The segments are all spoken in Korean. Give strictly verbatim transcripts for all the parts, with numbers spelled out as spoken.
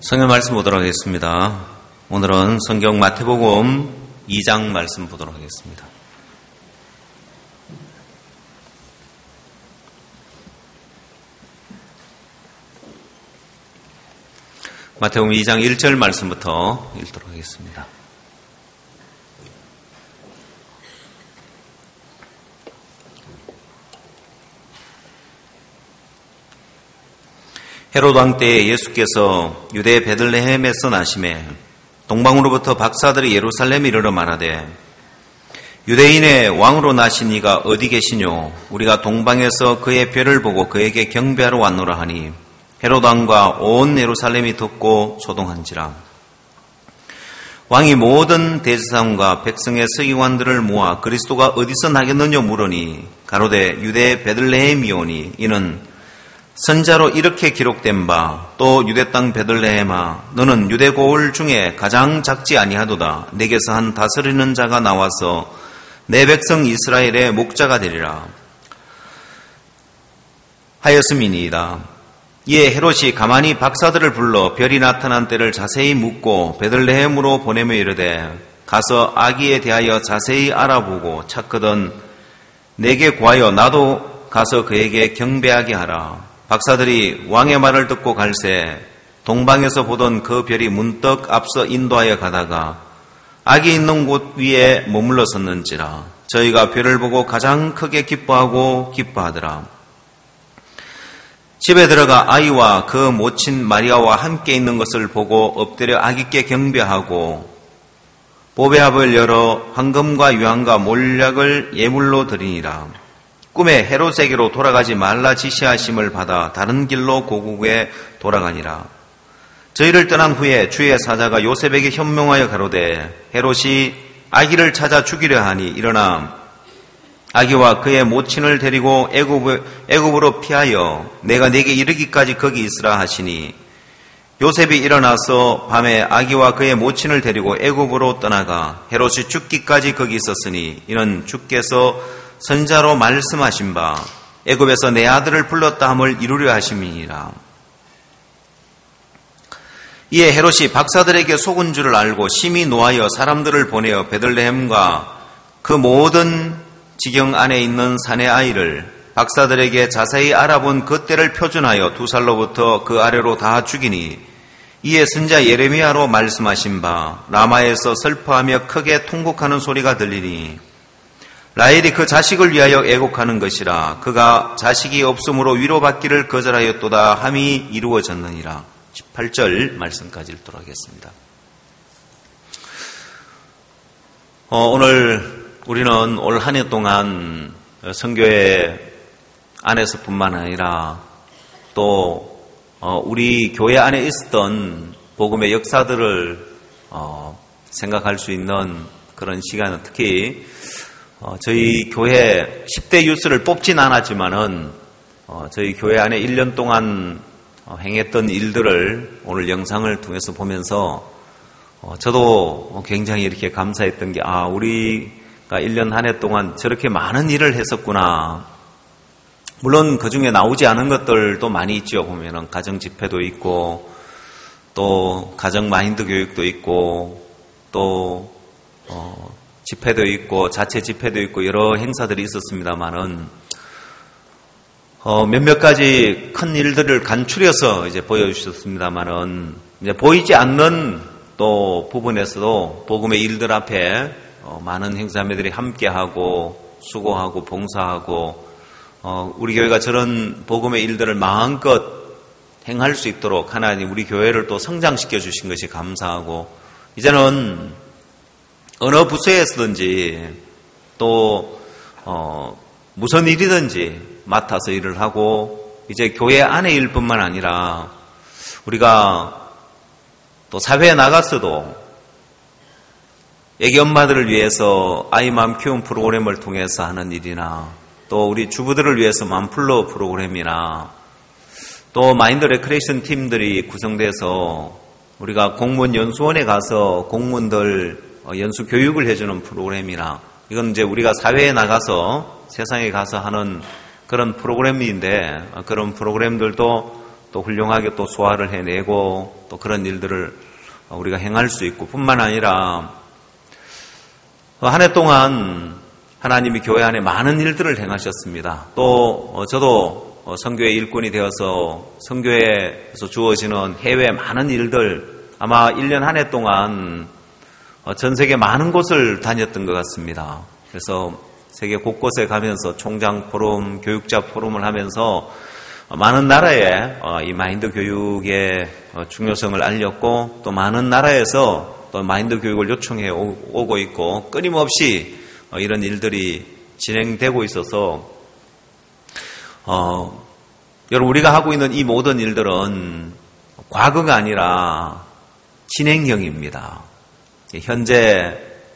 성경 말씀 보도록 하겠습니다. 오늘은 성경 마태복음 이 장 말씀 보도록 하겠습니다. 마태복음 이 장 일 절 말씀부터 읽도록 하겠습니다. 헤롯 왕 때에 예수께서 유대 베들레헴에서 나시매 동방으로부터 박사들이 예루살렘에 이르러 말하되 유대인의 왕으로 나신 이가 어디 계시뇨? 우리가 동방에서 그의 별을 보고 그에게 경배하러 왔노라 하니 헤롯 왕과 온 예루살렘이 듣고 소동한지라. 왕이 모든 대제사장과 백성의 서기관들을 모아 그리스도가 어디서 나겠느냐 물으니 가로되 유대 베들레헴이오니 이는 선자로 이렇게 기록된 바 또 유대 땅 베들레헴아 너는 유대 고을 중에 가장 작지 아니하도다. 내게서 한 다스리는 자가 나와서 내 백성 이스라엘의 목자가 되리라 하였음이니이다. 이에 헤롯이 가만히 박사들을 불러 별이 나타난 때를 자세히 묻고 베들레헴으로 보내며 이르되 가서 아기에 대하여 자세히 알아보고 찾거든 내게 구하여 나도 가서 그에게 경배하게 하라. 박사들이 왕의 말을 듣고 갈새 동방에서 보던 그 별이 문득 앞서 인도하여 가다가 아기 있는 곳 위에 머물러 섰는지라. 저희가 별을 보고 가장 크게 기뻐하고 기뻐하더라. 집에 들어가 아이와 그 모친 마리아와 함께 있는 것을 보고 엎드려 아기께 경배하고 보배합을 열어 황금과 유황과 몰약을 예물로 드리니라. 꿈에 헤롯에게로 돌아가지 말라 지시하심을 받아 다른 길로 고국에 돌아가니라. 저희를 떠난 후에 주의 사자가 요셉에게 현명하여 가로되 헤롯이 아기를 찾아 죽이려 하니 일어나 아기와 그의 모친을 데리고 애굽, 애굽으로 피하여 내가 네게 이르기까지 거기 있으라 하시니 요셉이 일어나서 밤에 아기와 그의 모친을 데리고 애굽으로 떠나가 헤롯이 죽기까지 거기 있었으니 이는 주께서 선자로 말씀하신 바 애굽에서 내 아들을 불렀다 함을 이루려 하심이니라. 이에 헤롯이 박사들에게 속은 줄을 알고 심히 노하여 사람들을 보내어 베들레헴과 그 모든 지경 안에 있는 사내 아이를 박사들에게 자세히 알아본 그 때를 표준하여 두 살로부터 그 아래로 다 죽이니 이에 선자 예레미야로 말씀하신 바 라마에서 슬퍼하며 크게 통곡하는 소리가 들리니 라헬이 그 자식을 위하여 애곡하는 것이라. 그가 자식이 없으므로 위로받기를 거절하였도다 함이 이루어졌느니라. 십팔 절 말씀까지 읽도록 하겠습니다. 어, 오늘 우리는 올 한 해 동안 선교회 안에서뿐만 아니라 또 어, 우리 교회 안에 있었던 복음의 역사들을 어, 생각할 수 있는 그런 시간은 특히 어, 저희 교회 십 대 유스를 뽑진 않았지만은 어, 저희 교회 안에 일 년 동안 어, 행했던 일들을 오늘 영상을 통해서 보면서 어, 저도 굉장히 이렇게 감사했던 게 아, 우리가 일 년 한 해 동안 저렇게 많은 일을 했었구나. 물론 그 중에 나오지 않은 것들도 많이 있죠. 보면은 가정 집회도 있고 또 가정 마인드 교육도 있고 또 어, 집회도 있고 자체 집회도 있고 여러 행사들이 있었습니다만은 어, 몇몇 가지 큰 일들을 간추려서 이제 보여주셨습니다만은 이제 보이지 않는 또 부분에서도 복음의 일들 앞에 어, 많은 행사매들이 함께하고 수고하고 봉사하고 어, 우리 교회가 저런 복음의 일들을 마음껏 행할 수 있도록 하나님 우리 교회를 또 성장시켜 주신 것이 감사하고 이제는 어느 부서에서든지 또 어, 무슨 일이든지 맡아서 일을 하고 이제 교회 안의 일뿐만 아니라 우리가 또 사회에 나갔어도 애기 엄마들을 위해서 아이맘 키움 프로그램을 통해서 하는 일이나 또 우리 주부들을 위해서 맘플로 프로그램이나 또 마인드 레크레이션 팀들이 구성돼서 우리가 공무원 연수원에 가서 공무원들 연수 교육을 해주는 프로그램이나 이건 이제 우리가 사회에 나가서 세상에 가서 하는 그런 프로그램인데 그런 프로그램들도 또 훌륭하게 또 소화를 해내고 또 그런 일들을 우리가 행할 수 있고, 뿐만 아니라 한 해 동안 하나님이 교회 안에 많은 일들을 행하셨습니다. 또 저도 선교의 일꾼이 되어서 선교에서 주어지는 해외 많은 일들, 아마 일 년 한 해 동안 전 세계 많은 곳을 다녔던 것 같습니다. 그래서 세계 곳곳에 가면서 총장 포럼, 교육자 포럼을 하면서 많은 나라에 이 마인드 교육의 중요성을 알렸고, 또 많은 나라에서 또 마인드 교육을 요청해 오고 있고, 끊임없이 이런 일들이 진행되고 있어서 어, 여러분, 우리가 하고 있는 이 모든 일들은 과거가 아니라 진행형입니다. 현재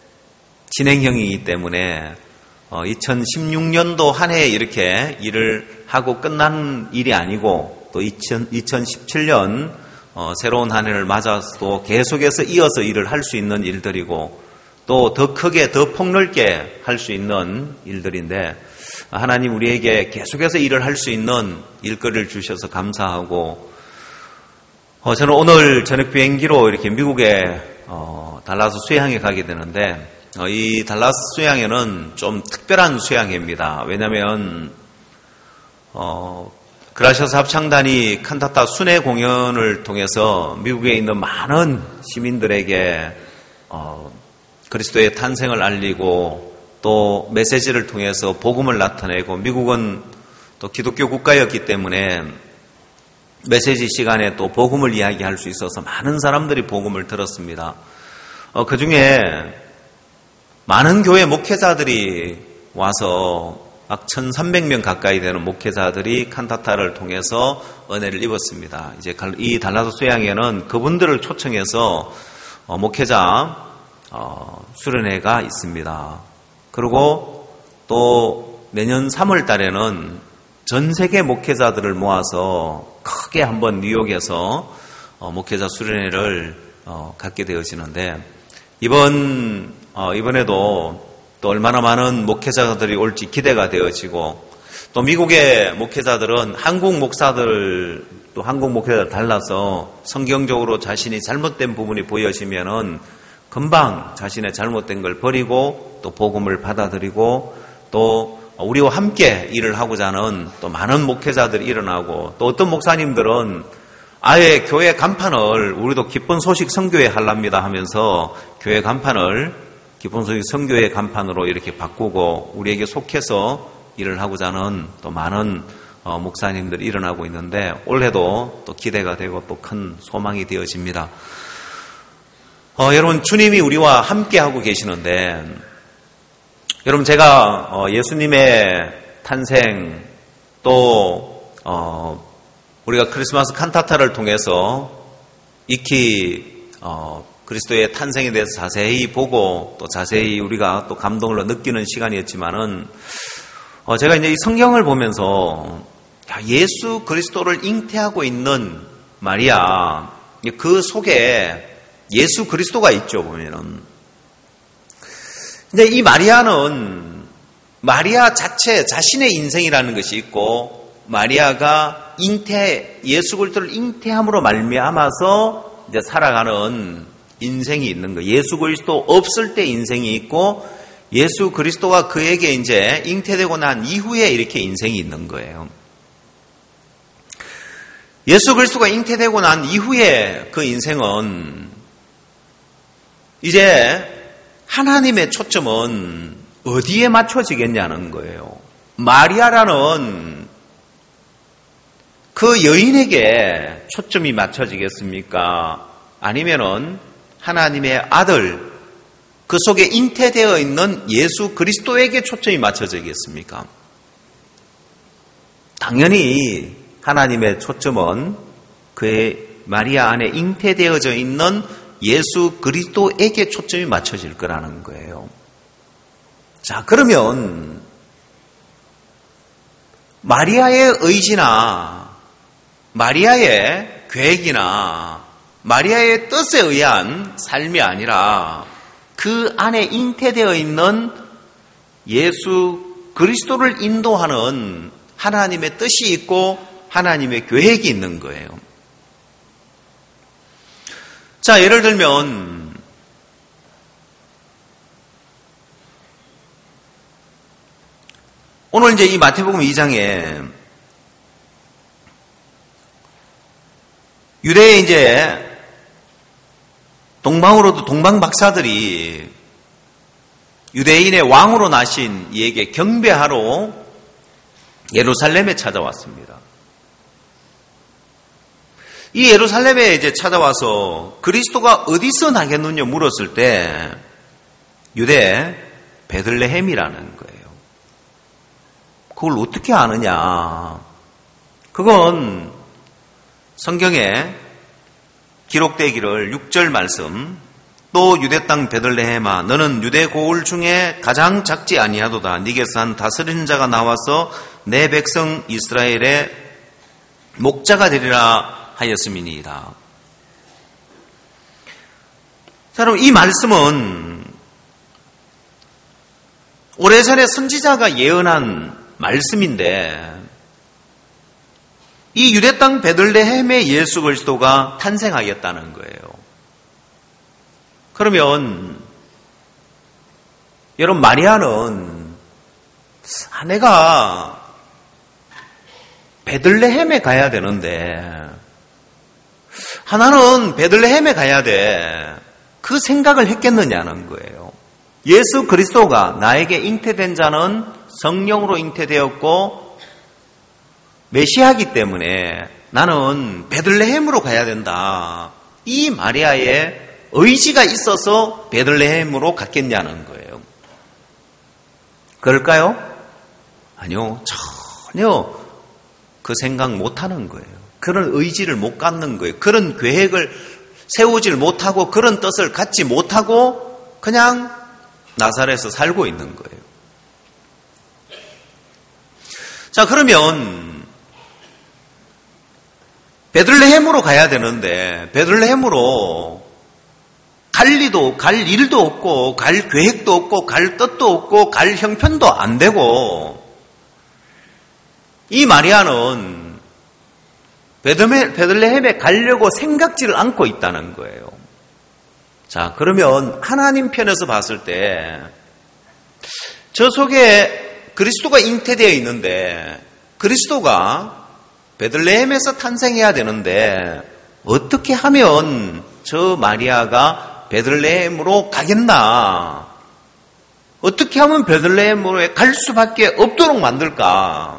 진행형이기 때문에 이천십육 년도 한 해 이렇게 일을 하고 끝난 일이 아니고, 또 이천십칠 년 새로운 한 해를 맞아서도 계속해서 이어서 일을 할 수 있는 일들이고, 또 더 크게 더 폭넓게 할 수 있는 일들인데, 하나님 우리에게 계속해서 일을 할 수 있는 일거리를 주셔서 감사하고, 어, 저는 오늘 저녁 비행기로 이렇게 미국에 어, 달라스 수양에 가게 되는데, 어, 이 달라스 수양회는 좀 특별한 수양회입니다. 왜냐하면 어, 그라시아스 합창단이 칸타타 순회 공연을 통해서 미국에 있는 많은 시민들에게 어, 그리스도의 탄생을 알리고, 또 메시지를 통해서 복음을 나타내고, 미국은 또 기독교 국가였기 때문에 메시지 시간에 또 복음을 이야기할 수 있어서 많은 사람들이 복음을 들었습니다. 어, 그 중에 많은 교회 목회자들이 와서 약 천삼백 명 가까이 되는 목회자들이 칸타타를 통해서 은혜를 입었습니다. 이제 이 달라스 수양회는 그분들을 초청해서 어, 목회자 어, 수련회가 있습니다. 그리고 또 내년 삼월 달에는 전 세계 목회자들을 모아서 크게 한번 뉴욕에서 어, 목회자 수련회를 어, 갖게 되어지는데, 이번 어, 이번에도 또 얼마나 많은 목회자들이 올지 기대가 되어지고, 또 미국의 목회자들은 한국 목사들, 또 한국 목회자들 달라서 성경적으로 자신이 잘못된 부분이 보여지면은 금방 자신의 잘못된 걸 버리고 또 복음을 받아들이고, 또 우리와 함께 일을 하고자 하는 또 많은 목회자들이 일어나고, 또 어떤 목사님들은 아예 교회 간판을 우리도 기쁜 소식 선교회 하랍니다 하면서 교회 간판을 기쁜 소식 선교회 간판으로 이렇게 바꾸고 우리에게 속해서 일을 하고자 하는 또 많은 목사님들이 일어나고 있는데, 올해도 또 기대가 되고 또 큰 소망이 되어집니다. 어, 여러분, 주님이 우리와 함께 하고 계시는데, 여러분, 제가 어, 예수님의 탄생, 또 어, 우리가 크리스마스 칸타타를 통해서 익히 어, 그리스도의 탄생에 대해서 자세히 보고 또 자세히 우리가 또 감동을 느끼는 시간이었지만은, 어, 제가 이제 이 성경을 보면서 야, 예수 그리스도를 잉태하고 있는 마리아, 그 속에 예수 그리스도가 있죠, 보면은. 근데 이 마리아는 마리아 자체, 자신의 인생이라는 것이 있고, 마리아가 잉태, 예수 그리스도를 잉태함으로 말미암아서 이제 살아가는 인생이 있는 거예요. 예수 그리스도 없을 때 인생이 있고, 예수 그리스도가 그에게 이제 잉태되고 난 이후에 이렇게 인생이 있는 거예요. 예수 그리스도가 잉태되고 난 이후에 그 인생은 이제 하나님의 초점은 어디에 맞춰지겠냐는 거예요. 마리아라는 그 여인에게 초점이 맞춰지겠습니까? 아니면은 하나님의 아들, 그 속에 잉태되어 있는 예수 그리스도에게 초점이 맞춰지겠습니까? 당연히 하나님의 초점은 그의 마리아 안에 잉태되어져 있는 예수 그리스도에게 초점이 맞춰질 거라는 거예요. 자, 그러면 마리아의 의지나 마리아의 계획이나 마리아의 뜻에 의한 삶이 아니라 그 안에 잉태되어 있는 예수 그리스도를 인도하는 하나님의 뜻이 있고 하나님의 계획이 있는 거예요. 자, 예를 들면 오늘 이제 이 마태복음 이 장에 유대의 이제 동방으로도 동방 박사들이 유대인의 왕으로 나신 이에게 경배하러 예루살렘에 찾아왔습니다. 이 예루살렘에 이제 찾아와서 그리스도가 어디서 나겠느냐 물었을 때 유대 베들레헴이라는 거예요. 그걸 어떻게 아느냐? 그건 성경에 기록되기를 육 절 말씀, 또 유대 땅 베들레헴아 너는 유대 고을 중에 가장 작지 아니하도다. 네게서 한 다스리는 자가 나와서 내 백성 이스라엘의 목자가 되리라 하였음이니이다. 자, 여러분 이 말씀은 오래전에 선지자가 예언한 말씀인데 이 유대 땅 베들레헴에 예수 그리스도가 탄생하겠다는 거예요. 그러면 여러분 마리아는 아내가 베들레헴에 가야 되는데 하나는 베들레헴에 가야 돼. 그 생각을 했겠느냐는 거예요. 예수 그리스도가 나에게 잉태된 자는 성령으로 잉태되었고 메시아이기 때문에 나는 베들레헴으로 가야 된다. 이 마리아의 의지가 있어서 베들레헴으로 갔겠냐는 거예요. 그럴까요? 아니요. 전혀 그 생각 못하는 거예요. 그런 의지를 못 갖는 거예요. 그런 계획을 세우질 못하고 그런 뜻을 갖지 못하고 그냥 나사렛에서 살고 있는 거예요. 자, 그러면 베들레헴으로 가야 되는데 베들레헴으로 갈 리도 갈 일도 없고 갈 계획도 없고 갈 뜻도 없고 갈 형편도 안 되고 이 마리아는 베들레헴에 가려고 생각지를 않고 있다는 거예요. 자, 그러면 하나님 편에서 봤을 때 저 속에 그리스도가 잉태되어 있는데 그리스도가 베들레헴에서 탄생해야 되는데 어떻게 하면 저 마리아가 베들레헴으로 가겠나? 어떻게 하면 베들레헴으로 갈 수밖에 없도록 만들까?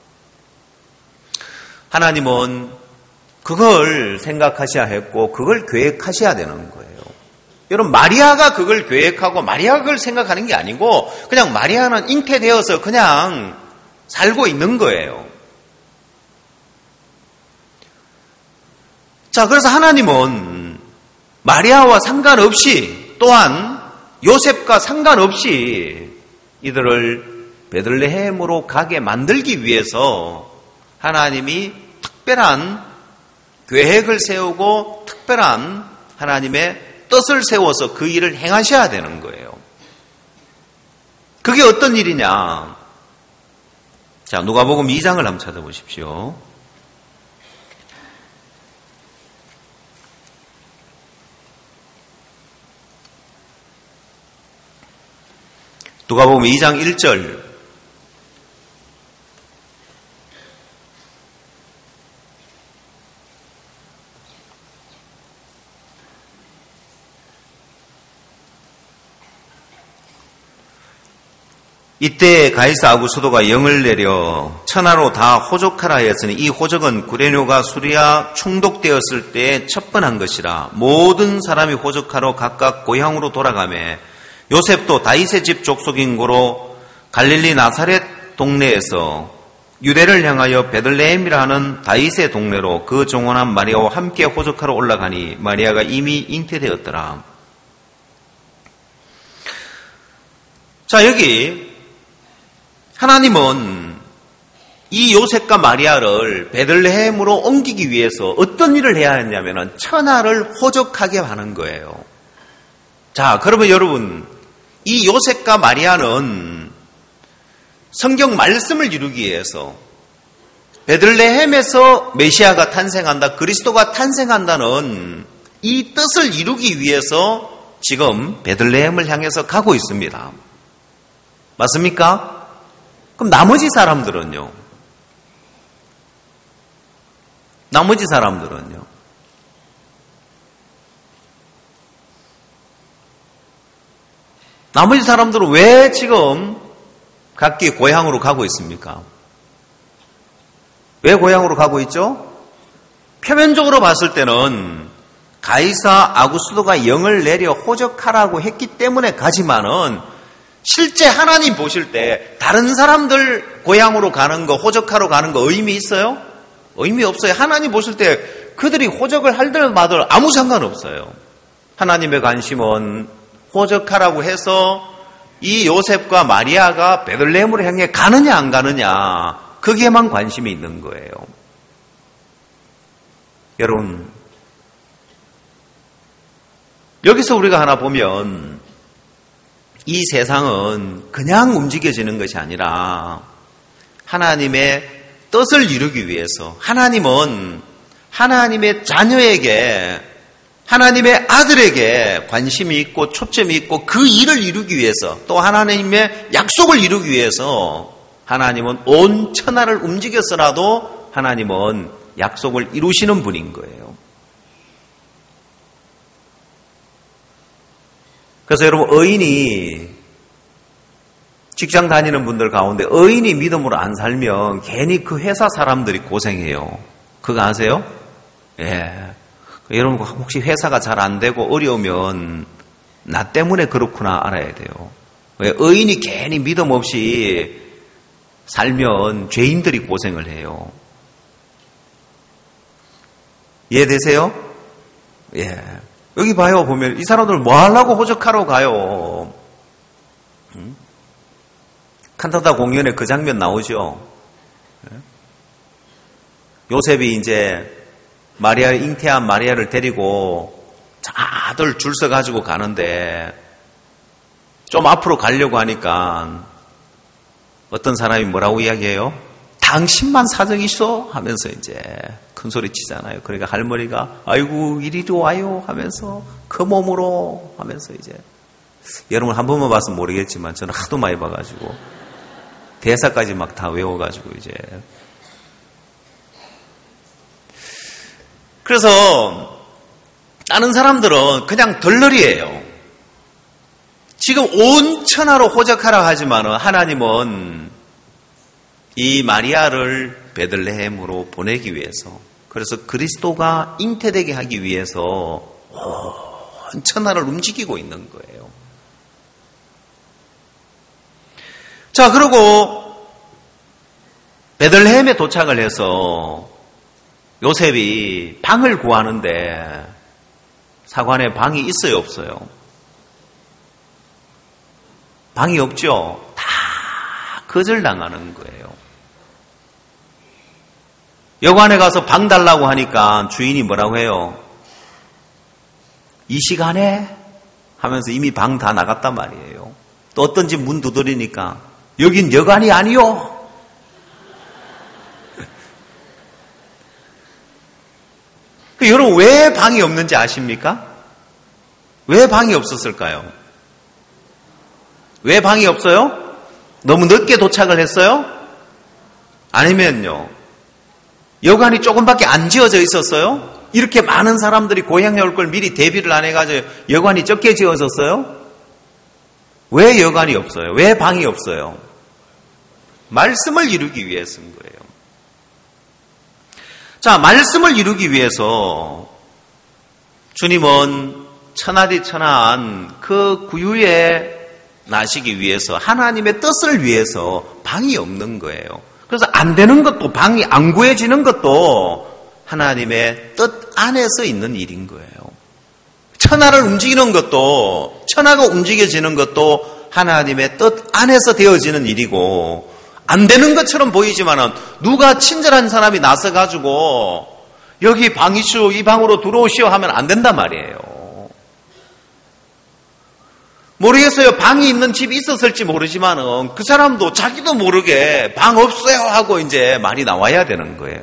하나님은 그걸 생각하셔야 했고 그걸 계획하셔야 되는 거예요. 여러분 마리아가 그걸 계획하고 마리아가 그걸 생각하는 게 아니고 그냥 마리아는 잉태되어서 그냥 살고 있는 거예요. 자, 그래서 하나님은 마리아와 상관없이 또한 요셉과 상관없이 이들을 베들레헴으로 가게 만들기 위해서 하나님이 특별한 계획을 세우고 특별한 하나님의 뜻을 세워서 그 일을 행하셔야 되는 거예요. 그게 어떤 일이냐? 자, 누가복음 이 장을 한번 찾아보십시오. 누가복음 이 장 일 절. 이때 가이사 아구스도가 영을 내려 천하로 다 호적하라 하였으니 이 호적은 구레뇨가 수리아 충독되었을 때 첩번한 것이라. 모든 사람이 호적하러 각각 고향으로 돌아가매 요셉도 다윗의 집 족속인 고로 갈릴리 나사렛 동네에서 유대를 향하여 베들레헴이라 하는 다윗의 동네로 그 정원한 마리아와 함께 호적하러 올라가니 마리아가 이미 잉태되었더라. 자, 여기 하나님은 이 요셉과 마리아를 베들레헴으로 옮기기 위해서 어떤 일을 해야 했냐면 천하를 호적하게 하는 거예요. 자, 그러면 여러분 이 요셉과 마리아는 성경 말씀을 이루기 위해서 베들레헴에서 메시아가 탄생한다, 그리스도가 탄생한다는 이 뜻을 이루기 위해서 지금 베들레헴을 향해서 가고 있습니다. 맞습니까? 그럼 나머지 사람들은요? 나머지 사람들은요? 나머지 사람들은 왜 지금 각기 고향으로 가고 있습니까? 왜 고향으로 가고 있죠? 표면적으로 봤을 때는 가이사 아구스도가 영을 내려 호적하라고 했기 때문에 가지만은 실제 하나님 보실 때 다른 사람들 고향으로 가는 거, 호적하러 가는 거 의미 있어요? 의미 없어요. 하나님 보실 때 그들이 호적을 할들 마들 아무 상관없어요. 하나님의 관심은 호적하라고 해서 이 요셉과 마리아가 베들레헴으로 향해 가느냐 안 가느냐, 거기에만 관심이 있는 거예요. 여러분, 여기서 우리가 하나 보면 이 세상은 그냥 움직여지는 것이 아니라 하나님의 뜻을 이루기 위해서, 하나님은 하나님의 자녀에게, 하나님의 아들에게 관심이 있고 초점이 있고 그 일을 이루기 위해서, 또 하나님의 약속을 이루기 위해서 하나님은 온 천하를 움직여서라도 하나님은 약속을 이루시는 분인 거예요. 그래서 여러분, 의인이, 직장 다니는 분들 가운데 의인이 믿음으로 안 살면 괜히 그 회사 사람들이 고생해요. 그거 아세요? 예. 여러분, 혹시 회사가 잘 안 되고 어려우면 나 때문에 그렇구나 알아야 돼요. 왜? 의인이 괜히 믿음 없이 살면 죄인들이 고생을 해요. 이해되세요? 예. 여기 봐요. 보면 이 사람들 뭐 하려고 호적하러 가요? 음? 칸타타 공연에 그 장면 나오죠. 예? 요셉이 이제 마리아, 잉태한 마리아를 데리고 다들 줄 서 가지고 가는데 좀 앞으로 가려고 하니까 어떤 사람이 뭐라고 이야기해요? 당신만 사정 있어? 하면서 이제 큰 소리 치잖아요. 그러니까 할머니가 아이고 이리로 와요 하면서 그 몸으로 하면서 이제, 여러분 한 번만 봤으면 모르겠지만 저는 하도 많이 봐가지고 대사까지 막 다 외워가지고 이제. 그래서 다른 사람들은 그냥 덜러리예요. 지금 온 천하로 호적하라 하지만은 하나님은 이 마리아를 베들레헴으로 보내기 위해서, 그래서 그리스도가 잉태되게 하기 위해서 온 천하를 움직이고 있는 거예요. 자, 그리고 베들레헴에 도착을 해서 요셉이 방을 구하는데 사관에 방이 있어요, 없어요? 방이 없죠. 다 거절당하는 거예요. 여관에 가서 방 달라고 하니까 주인이 뭐라고 해요? 이 시간에? 하면서 이미 방 다 나갔단 말이에요. 또 어떤 집 문 두드리니까 여긴 여관이 아니요. 그 여러분, 왜 방이 없는지 아십니까? 왜 방이 없었을까요? 왜 방이 없어요? 너무 늦게 도착을 했어요? 아니면요, 여관이 조금밖에 안 지어져 있었어요? 이렇게 많은 사람들이 고향에 올 걸 미리 대비를 안 해가지고 여관이 적게 지어졌어요? 왜 여관이 없어요? 왜 방이 없어요? 말씀을 이루기 위해서인 거예요. 자, 말씀을 이루기 위해서 주님은 천하디천하한 그 구유에 나시기 위해서, 하나님의 뜻을 위해서 방이 없는 거예요. 그래서 안 되는 것도, 방이 안 구해지는 것도 하나님의 뜻 안에서 있는 일인 거예요. 천하를 움직이는 것도, 천하가 움직여지는 것도 하나님의 뜻 안에서 되어지는 일이고, 안 되는 것처럼 보이지만은 누가 친절한 사람이 나서가지고 여기 방이시오, 이 방으로 들어오시오 하면 안 된단 말이에요. 모르겠어요. 방이 있는 집이 있었을지 모르지만은 그 사람도 자기도 모르게 방 없어요 하고 이제 말이 나와야 되는 거예요.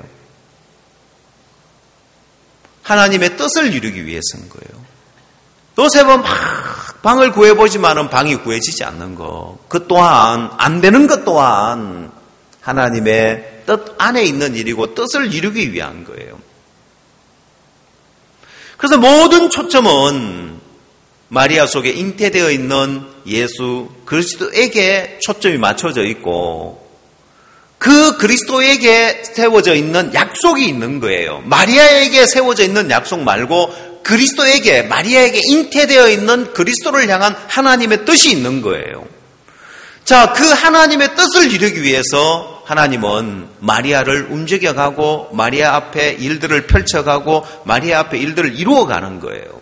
하나님의 뜻을 이루기 위해서인 거예요. 요셉은 막 방을 구해보지만은 방이 구해지지 않는 것. 그 또한 안 되는 것 또한 하나님의 뜻 안에 있는 일이고 뜻을 이루기 위한 거예요. 그래서 모든 초점은 마리아 속에 잉태되어 있는 예수 그리스도에게 초점이 맞춰져 있고 그 그리스도에게 세워져 있는 약속이 있는 거예요. 마리아에게 세워져 있는 약속 말고 그리스도에게, 마리아에게 잉태되어 있는 그리스도를 향한 하나님의 뜻이 있는 거예요. 자, 그 하나님의 뜻을 이루기 위해서 하나님은 마리아를 움직여가고 마리아 앞에 일들을 펼쳐가고 마리아 앞에 일들을 이루어가는 거예요.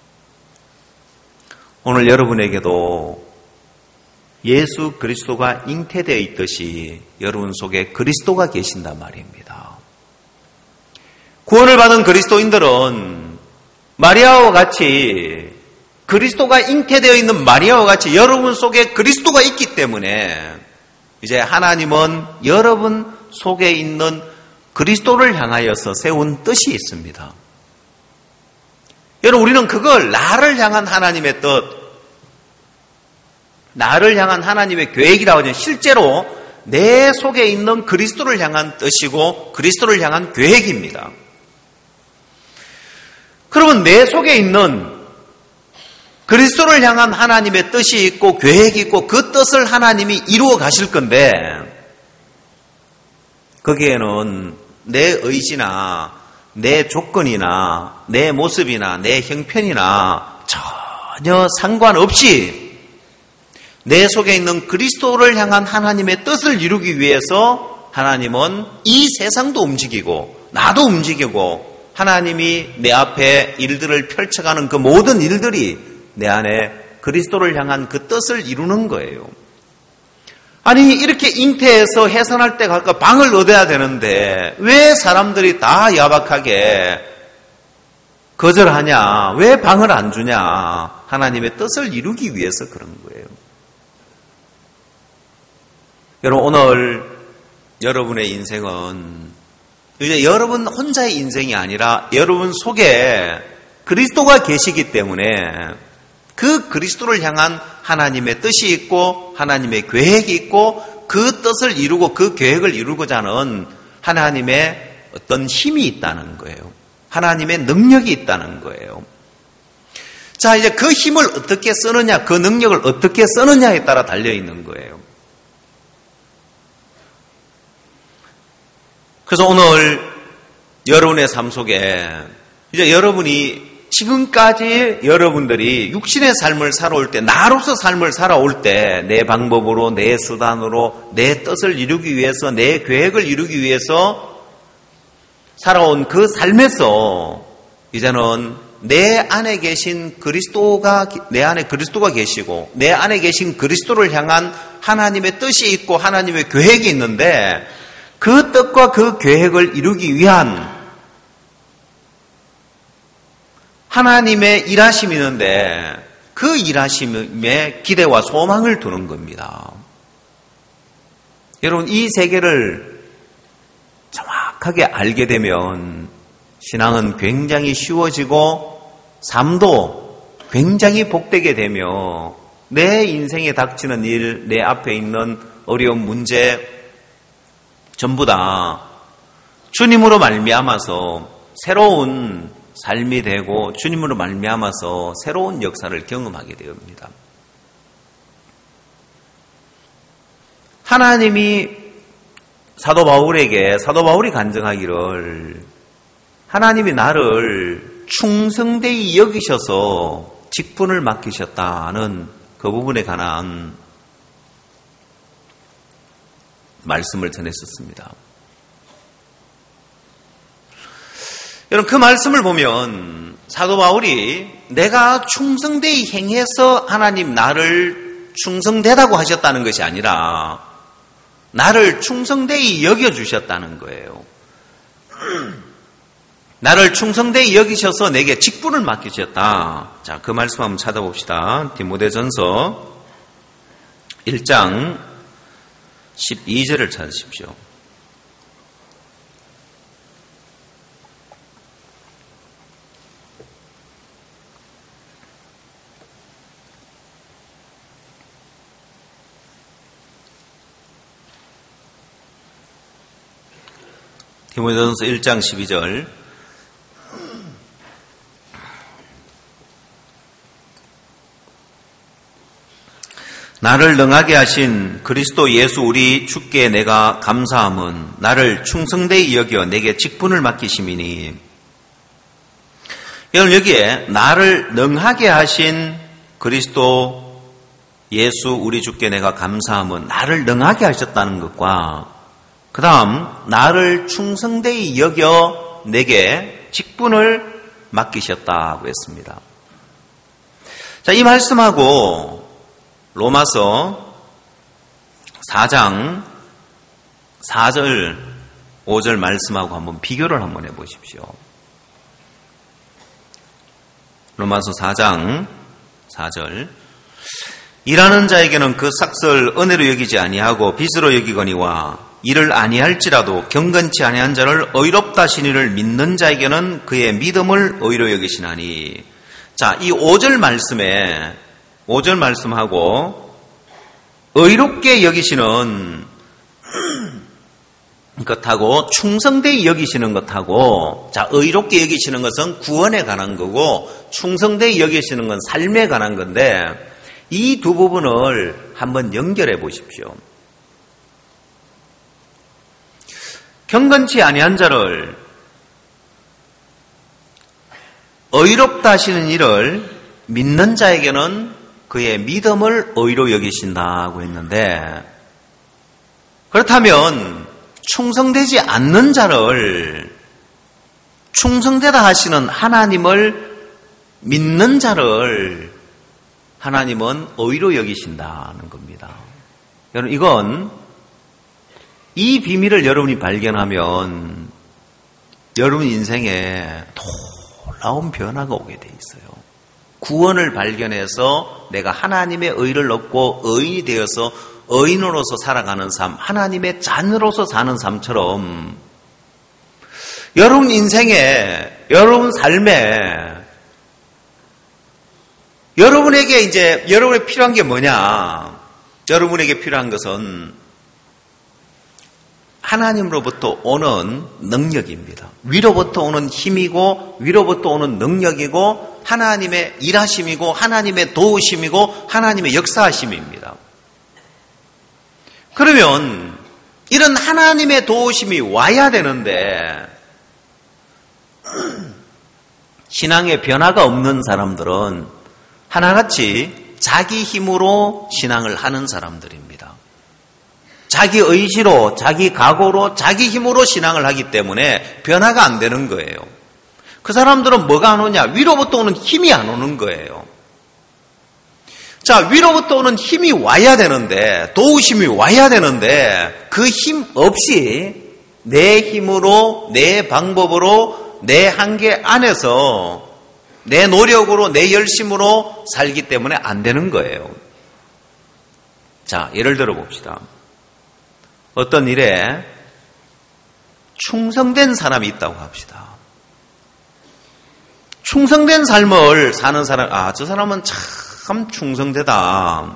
오늘 여러분에게도 예수 그리스도가 잉태되어 있듯이 여러분 속에 그리스도가 계신단 말입니다. 구원을 받은 그리스도인들은 마리아와 같이 그리스도가 잉태되어 있는 마리아와 같이 여러분 속에 그리스도가 있기 때문에 이제 하나님은 여러분 속에 있는 그리스도를 향하여서 세운 뜻이 있습니다. 여러분 우리는 그걸 나를 향한 하나님의 뜻, 나를 향한 하나님의 계획이라고 하죠. 실제로 내 속에 있는 그리스도를 향한 뜻이고 그리스도를 향한 계획입니다. 그러면 내 속에 있는 그리스도를 향한 하나님의 뜻이 있고 계획이 있고 그 뜻을 하나님이 이루어 가실 건데 거기에는 내 의지나 내 조건이나 내 모습이나 내 형편이나 전혀 상관없이 내 속에 있는 그리스도를 향한 하나님의 뜻을 이루기 위해서 하나님은 이 세상도 움직이고 나도 움직이고 하나님이 내 앞에 일들을 펼쳐가는 그 모든 일들이 내 안에 그리스도를 향한 그 뜻을 이루는 거예요. 아니 이렇게 잉태해서 해산할 때 갈까 방을 얻어야 되는데 왜 사람들이 다 야박하게 거절하냐? 왜 방을 안 주냐? 하나님의 뜻을 이루기 위해서 그런 거예요. 여러분 오늘 여러분의 인생은 이제 여러분 혼자의 인생이 아니라 여러분 속에 그리스도가 계시기 때문에 그 그리스도를 향한 하나님의 뜻이 있고 하나님의 계획이 있고 그 뜻을 이루고 그 계획을 이루고자 하는 하나님의 어떤 힘이 있다는 거예요. 하나님의 능력이 있다는 거예요. 자, 이제 그 힘을 어떻게 쓰느냐, 그 능력을 어떻게 쓰느냐에 따라 달려있는 거예요. 그래서 오늘 여러분의 삶 속에 이제 여러분이 지금까지 여러분들이 육신의 삶을 살아올 때, 나로서 삶을 살아올 때 내 방법으로, 내 수단으로, 내 뜻을 이루기 위해서, 내 계획을 이루기 위해서 살아온 그 삶에서 이제는 내 안에 계신 그리스도가, 내 안에 그리스도가 계시고 내 안에 계신 그리스도를 향한 하나님의 뜻이 있고 하나님의 계획이 있는데 그 뜻과 그 계획을 이루기 위한 하나님의 일하심이 있는데 그 일하심에 기대와 소망을 두는 겁니다. 여러분 이 세계를 정확하게 알게 되면 신앙은 굉장히 쉬워지고 삶도 굉장히 복되게 되며 내 인생에 닥치는 일, 내 앞에 있는 어려운 문제 전부 다 주님으로 말미암아서 새로운 삶이 되고 주님으로 말미암아서 새로운 역사를 경험하게 됩니다. 하나님이 사도 바울에게 사도 바울이 간증하기를 하나님이 나를 충성되이 여기셔서 직분을 맡기셨다는 그 부분에 관한 말씀을 전했었습니다. 여러분 그 말씀을 보면 사도 바울이 내가 충성되이 행해서 하나님 나를 충성되다고 하셨다는 것이 아니라 나를 충성되이 여겨주셨다는 거예요. 나를 충성되이 여기셔서 내게 직분을 맡기셨다. 자, 그 말씀 한번 찾아봅시다. 디모데전서 일 장 십이 절을 찾으십시오. 디모데전서 일 장 십이 절. 나를 능하게 하신 그리스도 예수 우리 주께 내가 감사함은 나를 충성되이 여겨 내게 직분을 맡기심이니. 여러분, 여기에 나를 능하게 하신 그리스도 예수 우리 주께 내가 감사함은 나를 능하게 하셨다는 것과 그 다음 나를 충성되이 여겨 내게 직분을 맡기셨다고 했습니다. 자, 이 말씀하고 로마서 사 장 사 절 오 절 말씀하고 한번 비교를 한번 해보십시오. 로마서 사 장 사 절. 일하는 자에게는 그 삭설 은혜로 여기지 아니하고 빚으로 여기거니와 이를 아니할지라도 경건치 아니한 자를 의롭다 하시니를 믿는 자에게는 그의 믿음을 의로 여기시나니. 자, 이 오 절 말씀에 오 절 말씀하고 의롭게 여기시는 것하고 충성되이 여기시는 것하고, 자, 의롭게 여기시는 것은 구원에 관한 거고 충성되이 여기시는 건 삶에 관한 건데 이 두 부분을 한번 연결해 보십시오. 경건치 아니한 자를 의롭다 하시는 이를 믿는 자에게는 그의 믿음을 의로 여기신다고 했는데, 그렇다면 충성되지 않는 자를 충성되다 하시는 하나님을 믿는 자를 하나님은 의로 여기신다는 겁니다. 여러분, 이건 이 비밀을 여러분이 발견하면 여러분 인생에 놀라운 변화가 오게 돼 있어요. 구원을 발견해서 내가 하나님의 의를 얻고 의인이 되어서 의인으로서 살아가는 삶, 하나님의 자녀로서 사는 삶처럼 여러분 인생에, 여러분 삶에 여러분에게 이제 여러분에 필요한 게 뭐냐? 여러분에게 필요한 것은 하나님으로부터 오는 능력입니다. 위로부터 오는 힘이고 위로부터 오는 능력이고 하나님의 일하심이고 하나님의 도우심이고 하나님의 역사하심입니다. 그러면 이런 하나님의 도우심이 와야 되는데 신앙에 변화가 없는 사람들은 하나같이 자기 힘으로 신앙을 하는 사람들입니다. 자기 의지로, 자기 각오로, 자기 힘으로 신앙을 하기 때문에 변화가 안 되는 거예요. 그 사람들은 뭐가 안 오냐? 위로부터 오는 힘이 안 오는 거예요. 자, 위로부터 오는 힘이 와야 되는데, 도우심이 와야 되는데 그 힘 없이 내 힘으로, 내 방법으로, 내 한계 안에서 내 노력으로, 내 열심으로 살기 때문에 안 되는 거예요. 자, 예를 들어 봅시다. 어떤 일에 충성된 사람이 있다고 합시다. 충성된 삶을 사는 사람, 아, 저 사람은 참 충성되다.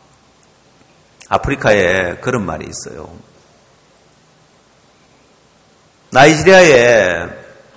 아프리카에 그런 말이 있어요. 나이지리아에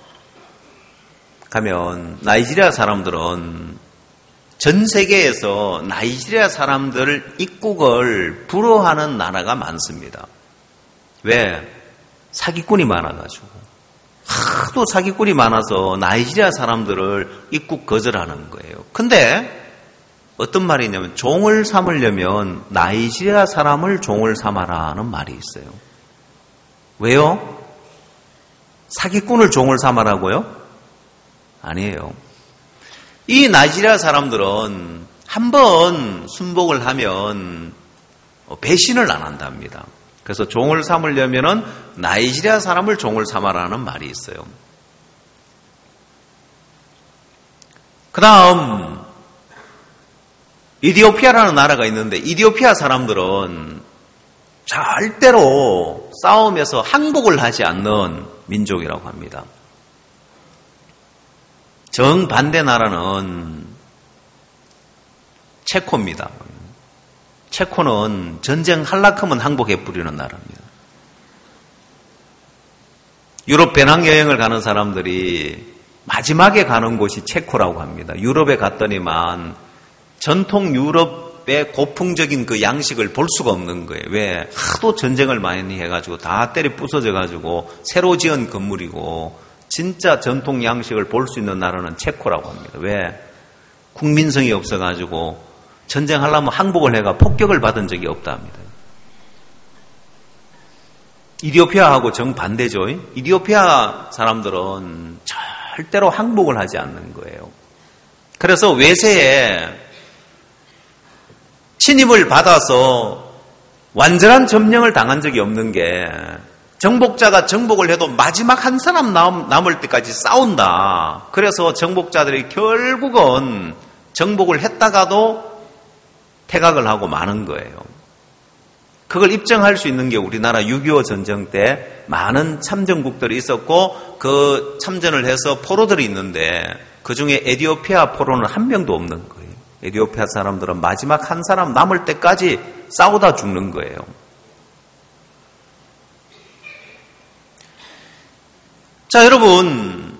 가면 나이지리아 사람들은 전 세계에서 나이지리아 사람들 입국을 부러워하는 나라가 많습니다. 왜? 사기꾼이 많아가지고. 하도 사기꾼이 많아서 나이지리아 사람들을 입국 거절하는 거예요. 근데 어떤 말이 있냐면 종을 삼으려면 나이지리아 사람을 종을 삼아라는 말이 있어요. 왜요? 사기꾼을 종을 삼아라고요? 아니에요. 이 나이지리아 사람들은 한번 순복을 하면 배신을 안 한답니다. 그래서 종을 삼으려면은 나이지리아 사람을 종을 삼아라는 말이 있어요. 그 다음 이디오피아라는 나라가 있는데 이디오피아 사람들은 절대로 싸움에서 항복을 하지 않는 민족이라고 합니다. 정반대 나라는 체코입니다. 체코는 전쟁 할락하면 항복해 뿌리는 나라입니다. 유럽 배낭여행을 가는 사람들이 마지막에 가는 곳이 체코라고 합니다. 유럽에 갔더니만 전통 유럽의 고풍적인 그 양식을 볼 수가 없는 거예요. 왜? 하도 전쟁을 많이 해가지고 다 때려 부서져가지고 새로 지은 건물이고 진짜 전통 양식을 볼 수 있는 나라는 체코라고 합니다. 왜? 국민성이 없어가지고 전쟁하려면 항복을 해가 폭격을 받은 적이 없다 합니다. 이디오피아하고 정반대죠. 이디오피아 사람들은 절대로 항복을 하지 않는 거예요. 그래서 외세에 침입을 받아서 완전한 점령을 당한 적이 없는 게 정복자가 정복을 해도 마지막 한 사람 남, 남을 때까지 싸운다. 그래서 정복자들이 결국은 정복을 했다가도 퇴각을 하고 마는 거예요. 그걸 입증할 수 있는 게 우리나라 육이오 전쟁 때 많은 참전국들이 있었고 그 참전을 해서 포로들이 있는데 그중에 에티오피아 포로는 한 명도 없는 거예요. 에티오피아 사람들은 마지막 한 사람 남을 때까지 싸우다 죽는 거예요. 자, 여러분,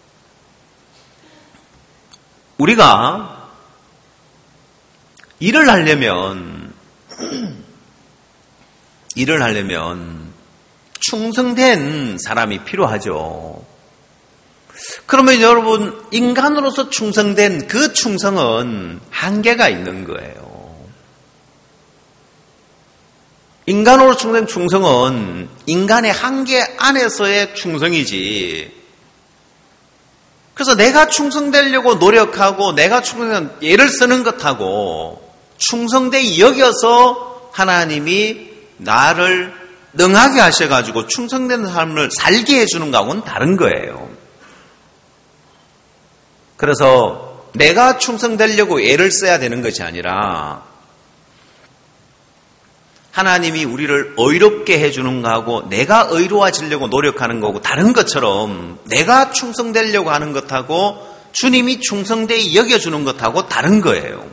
우리가 일을 하려면 일을 하려면 충성된 사람이 필요하죠. 그러면 여러분, 인간으로서 충성된 그 충성은 한계가 있는 거예요. 인간으로 충성된 충성은 인간의 한계 안에서의 충성이지. 그래서 내가 충성되려고 노력하고 내가 충성된 애를 쓰는 것하고 충성되이 여겨서 하나님이 나를 능하게 하셔가지고 충성된 삶을 살게 해주는 거하고는 다른 거예요. 그래서 내가 충성되려고 애를 써야 되는 것이 아니라 하나님이 우리를 의롭게 해주는 거하고 내가 의로워지려고 노력하는 거고 다른 것처럼 내가 충성되려고 하는 것하고 주님이 충성되이 여겨주는 것하고 다른 거예요.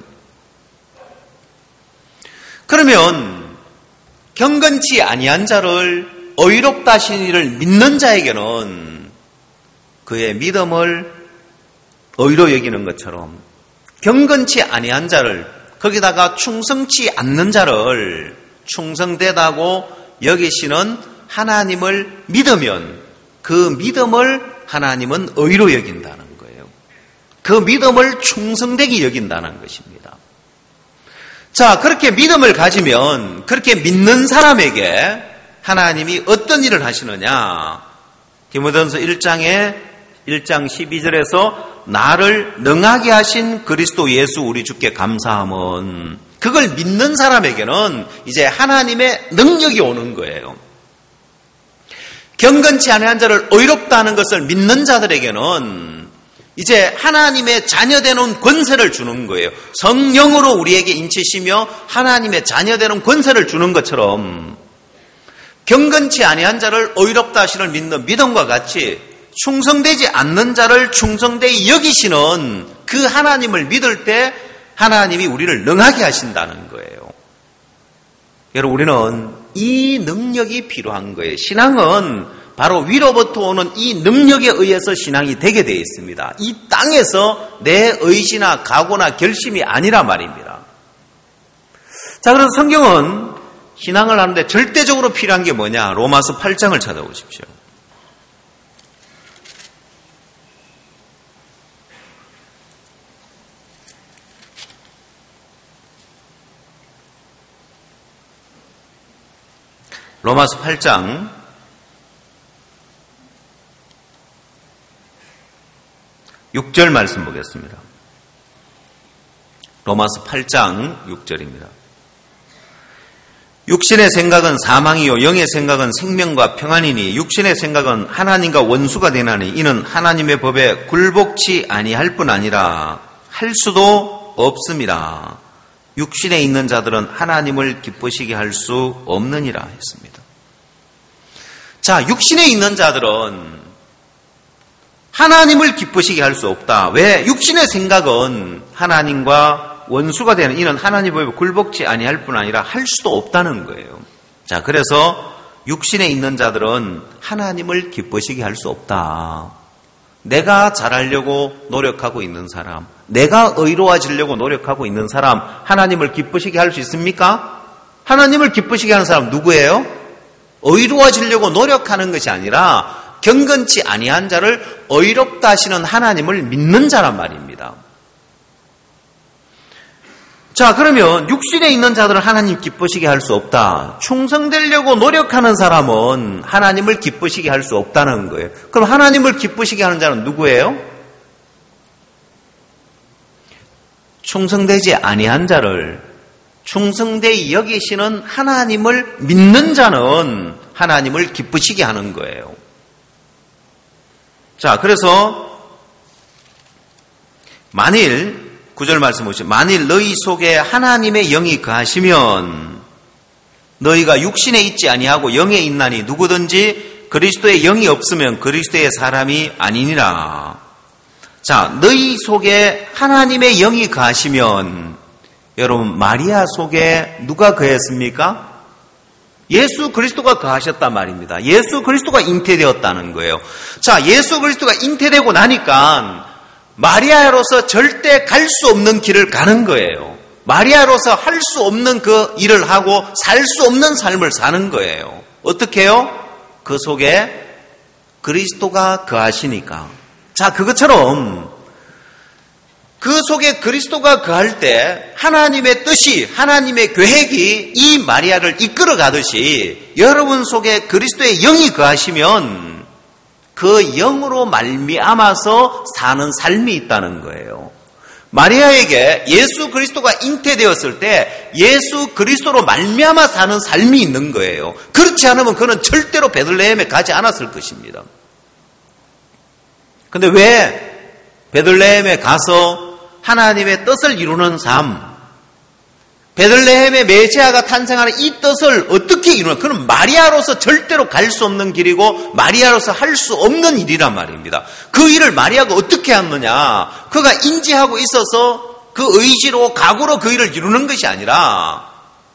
그러면 경건치 아니한 자를 의롭다 하신 이를 믿는 자에게는 그의 믿음을 의로 여기는 것처럼 경건치 아니한 자를 거기다가 충성치 않는 자를 충성되다고 여기시는 하나님을 믿으면 그 믿음을 하나님은 의로 여긴다는 거예요. 그 믿음을 충성되게 여긴다는 것입니다. 자, 그렇게 믿음을 가지면 그렇게 믿는 사람에게 하나님이 어떤 일을 하시느냐? 디모데전서 일 장에 일 장 십이 절에서 나를 능하게 하신 그리스도 예수 우리 주께 감사함은 그걸 믿는 사람에게는 이제 하나님의 능력이 오는 거예요. 경건치 아니한 자를 의롭다 하는 것을 믿는 자들에게는 이제 하나님의 자녀되는 권세를 주는 거예요. 성령으로 우리에게 인치시며 하나님의 자녀되는 권세를 주는 것처럼 경건치 아니한 자를 의롭다 하시는 믿는 믿음과 같이 충성되지 않는 자를 충성되이 여기시는 그 하나님을 믿을 때 하나님이 우리를 능하게 하신다는 거예요. 여러분, 우리는 이 능력이 필요한 거예요. 신앙은 바로 위로부터 오는 이 능력에 의해서 신앙이 되게 되어 있습니다. 이 땅에서 내 의지나 각오나 결심이 아니라 말입니다. 자, 그래서 성경은 신앙을 하는데 절대적으로 필요한 게 뭐냐? 로마서 팔 장을 찾아보십시오. 로마서 팔 장 육 절 말씀 보겠습니다. 로마서 팔 장 육 절입니다. 육신의 생각은 사망이요 영의 생각은 생명과 평안이니 육신의 생각은 하나님과 원수가 되나니 이는 하나님의 법에 굴복치 아니할 뿐 아니라 할 수도 없습니다. 육신에 있는 자들은 하나님을 기쁘시게 할 수 없느니라 했습니다. 자, 육신에 있는 자들은 하나님을 기쁘시게 할 수 없다. 왜? 육신의 생각은 하나님과 원수가 되는 이는 하나님을 굴복지 아니할 뿐 아니라 할 수도 없다는 거예요. 자, 그래서 육신에 있는 자들은 하나님을 기쁘시게 할 수 없다. 내가 잘하려고 노력하고 있는 사람, 내가 의로워지려고 노력하고 있는 사람, 하나님을 기쁘시게 할 수 있습니까? 하나님을 기쁘시게 하는 사람 누구예요? 의로워지려고 노력하는 것이 아니라 경건치 아니한 자를 의롭다 하시는 하나님을 믿는 자란 말입니다. 자, 그러면 육신에 있는 자들은 하나님 기쁘시게 할 수 없다. 충성되려고 노력하는 사람은 하나님을 기쁘시게 할 수 없다는 거예요. 그럼 하나님을 기쁘시게 하는 자는 누구예요? 충성되지 아니한 자를 충성되이 여기시는 하나님을 믿는 자는 하나님을 기쁘시게 하는 거예요. 자, 그래서 만일 구 절 말씀 보시죠. 만일 너희 속에 하나님의 영이 거하시면 너희가 육신에 있지 아니하고 영에 있나니 누구든지 그리스도의 영이 없으면 그리스도의 사람이 아니니라. 자, 너희 속에 하나님의 영이 거하시면 여러분 마리아 속에 누가 거했습니까? 예수 그리스도가 거하셨단 말입니다. 예수 그리스도가 잉태되었다는 거예요. 자, 예수 그리스도가 잉태되고 나니까 마리아로서 절대 갈 수 없는 길을 가는 거예요. 마리아로서 할 수 없는 그 일을 하고 살 수 없는 삶을 사는 거예요. 어떻게 해요? 그 속에 그리스도가 거하시니까. 자, 그것처럼 그 속에 그리스도가 거할 때 하나님의 뜻이, 하나님의 계획이 이 마리아를 이끌어 가듯이 여러분 속에 그리스도의 영이 거하시면 그 영으로 말미암아서 사는 삶이 있다는 거예요. 마리아에게 예수 그리스도가 잉태되었을 때 예수 그리스도로 말미암아 사는 삶이 있는 거예요. 그렇지 않으면 그는 절대로 베들레헴에 가지 않았을 것입니다. 근데 왜 베들레헴에 가서 하나님의 뜻을 이루는 삶, 베들레헴의 메시아가 탄생하는 이 뜻을 어떻게 이루나? 그는 마리아로서 절대로 갈 수 없는 길이고 마리아로서 할 수 없는 일이란 말입니다. 그 일을 마리아가 어떻게 했느냐? 그가 인지하고 있어서 그 의지로 각오로 그 일을 이루는 것이 아니라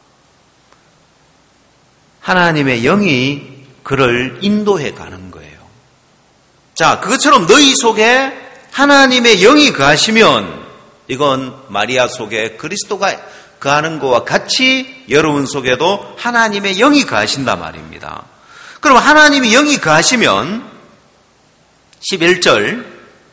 하나님의 영이 그를 인도해 가는 거예요. 자, 그것처럼 너희 속에 하나님의 영이 거하시면 이건 마리아 속에 그리스도가 거하는 것과 같이 여러분 속에도 하나님의 영이 거하신단 말입니다. 그럼 하나님의 영이 거하시면 십일 절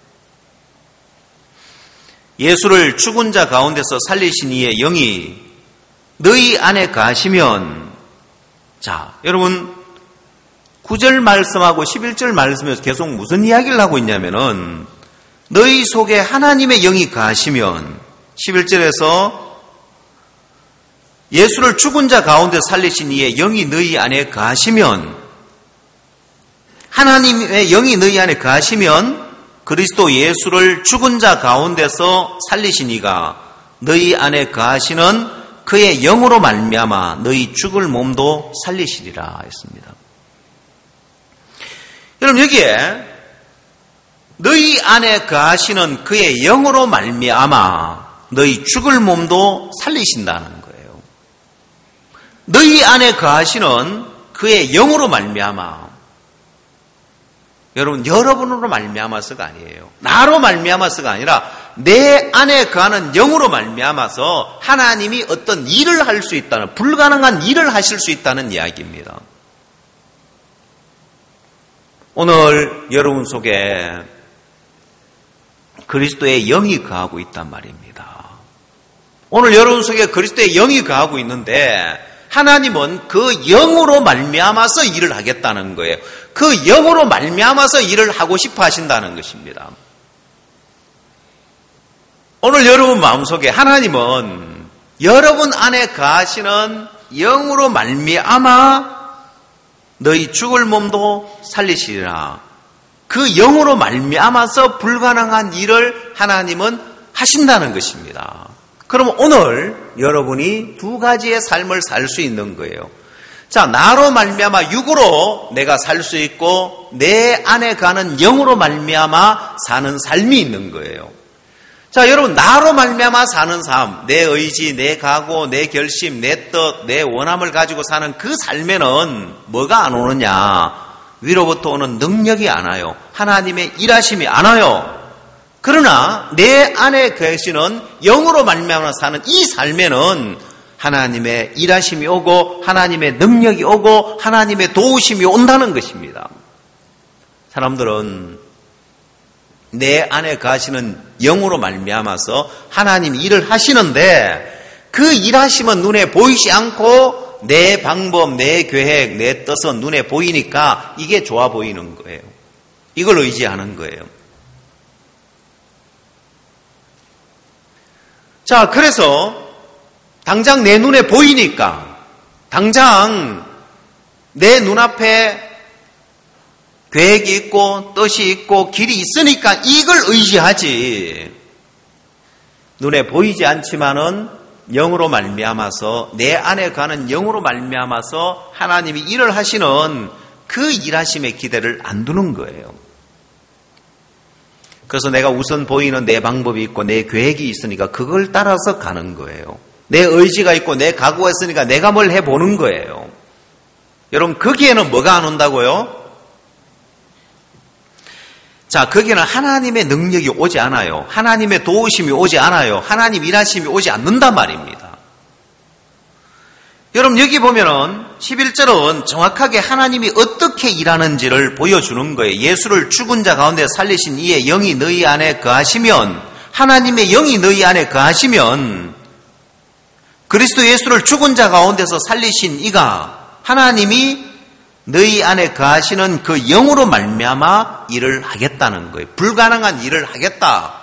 예수를 죽은 자 가운데서 살리신 이의 영이 너희 안에 거하시면 자, 여러분 구 절 말씀하고 십일 절 말씀에서 계속 무슨 이야기를 하고 있냐면은 너희 속에 하나님의 영이 거하시면 십일 절에서 예수를 죽은 자 가운데 살리신 이의 영이 너희 안에 거하시면 하나님의 영이 너희 안에 거하시면 그리스도 예수를 죽은 자 가운데서 살리신 이가 너희 안에 거하시는 그의 영으로 말미암아 너희 죽을 몸도 살리시리라 했습니다. 여러분 여기에 너희 안에 거하시는 그의 영으로 말미암아 너희 죽을 몸도 살리신다는 거예요. 너희 안에 거하시는 그의 영으로 말미암아 여러분 여러분으로 말미암아서가 아니에요. 나로 말미암아서가 아니라 내 안에 거하는 영으로 말미암아서 하나님이 어떤 일을 할 수 있다는 불가능한 일을 하실 수 있다는 이야기입니다. 오늘 여러분 속에 그리스도의 영이 거하고 있단 말입니다. 오늘 여러분 속에 그리스도의 영이 거하고 있는데 하나님은 그 영으로 말미암아서 일을 하겠다는 거예요. 그 영으로 말미암아서 일을 하고 싶어 하신다는 것입니다. 오늘 여러분 마음속에 하나님은 여러분 안에 거하시는 영으로 말미암아 너희 죽을 몸도 살리시리라. 그 영으로 말미암아서 불가능한 일을 하나님은 하신다는 것입니다. 그럼 오늘 여러분이 두 가지의 삶을 살 수 있는 거예요. 자, 나로 말미암아 육으로 내가 살 수 있고 내 안에 가는 영으로 말미암아 사는 삶이 있는 거예요. 자, 여러분, 나로 말미암아 사는 삶, 내 의지, 내 각오, 내 결심, 내 뜻, 내 원함을 가지고 사는 그 삶에는 뭐가 안 오느냐? 위로부터 오는 능력이 안 와요. 하나님의 일하심이 안 와요. 그러나 내 안에 계시는 영으로 말미암아 사는 이 삶에는 하나님의 일하심이 오고 하나님의 능력이 오고 하나님의 도우심이 온다는 것입니다. 사람들은 내 안에 가시는 영으로 말미암아서 하나님이 일을 하시는데 그 일하심은 눈에 보이지 않고 내 방법, 내 계획, 내 뜻은 눈에 보이니까 이게 좋아 보이는 거예요. 이걸 의지하는 거예요. 자, 그래서 당장 내 눈에 보이니까, 당장 내 눈앞에 계획이 있고 뜻이 있고 길이 있으니까 이걸 의지하지. 눈에 보이지 않지만은 영으로 말미암아서 내 안에 가는 영으로 말미암아서 하나님이 일을 하시는 그 일하심의 기대를 안 두는 거예요. 그래서 내가 우선 보이는 내 방법이 있고 내 계획이 있으니까 그걸 따라서 가는 거예요. 내 의지가 있고 내 각오가 있으니까 내가 뭘 해보는 거예요. 여러분, 거기에는 뭐가 안 온다고요? 자, 거기는 하나님의 능력이 오지 않아요. 하나님의 도우심이 오지 않아요. 하나님 일하심이 오지 않는단 말입니다. 여러분, 여기 보면은 십일 절은 정확하게 하나님이 어떻게 일하는지를 보여주는 거예요. 예수를 죽은 자 가운데 살리신 이의 영이 너희 안에 거하시면, 하나님의 영이 너희 안에 거하시면, 그리스도 예수를 죽은 자 가운데서 살리신 이가 하나님이 너희 안에 거하시는 그 영으로 말미암아 일을 하겠다는 거예요. 불가능한 일을 하겠다.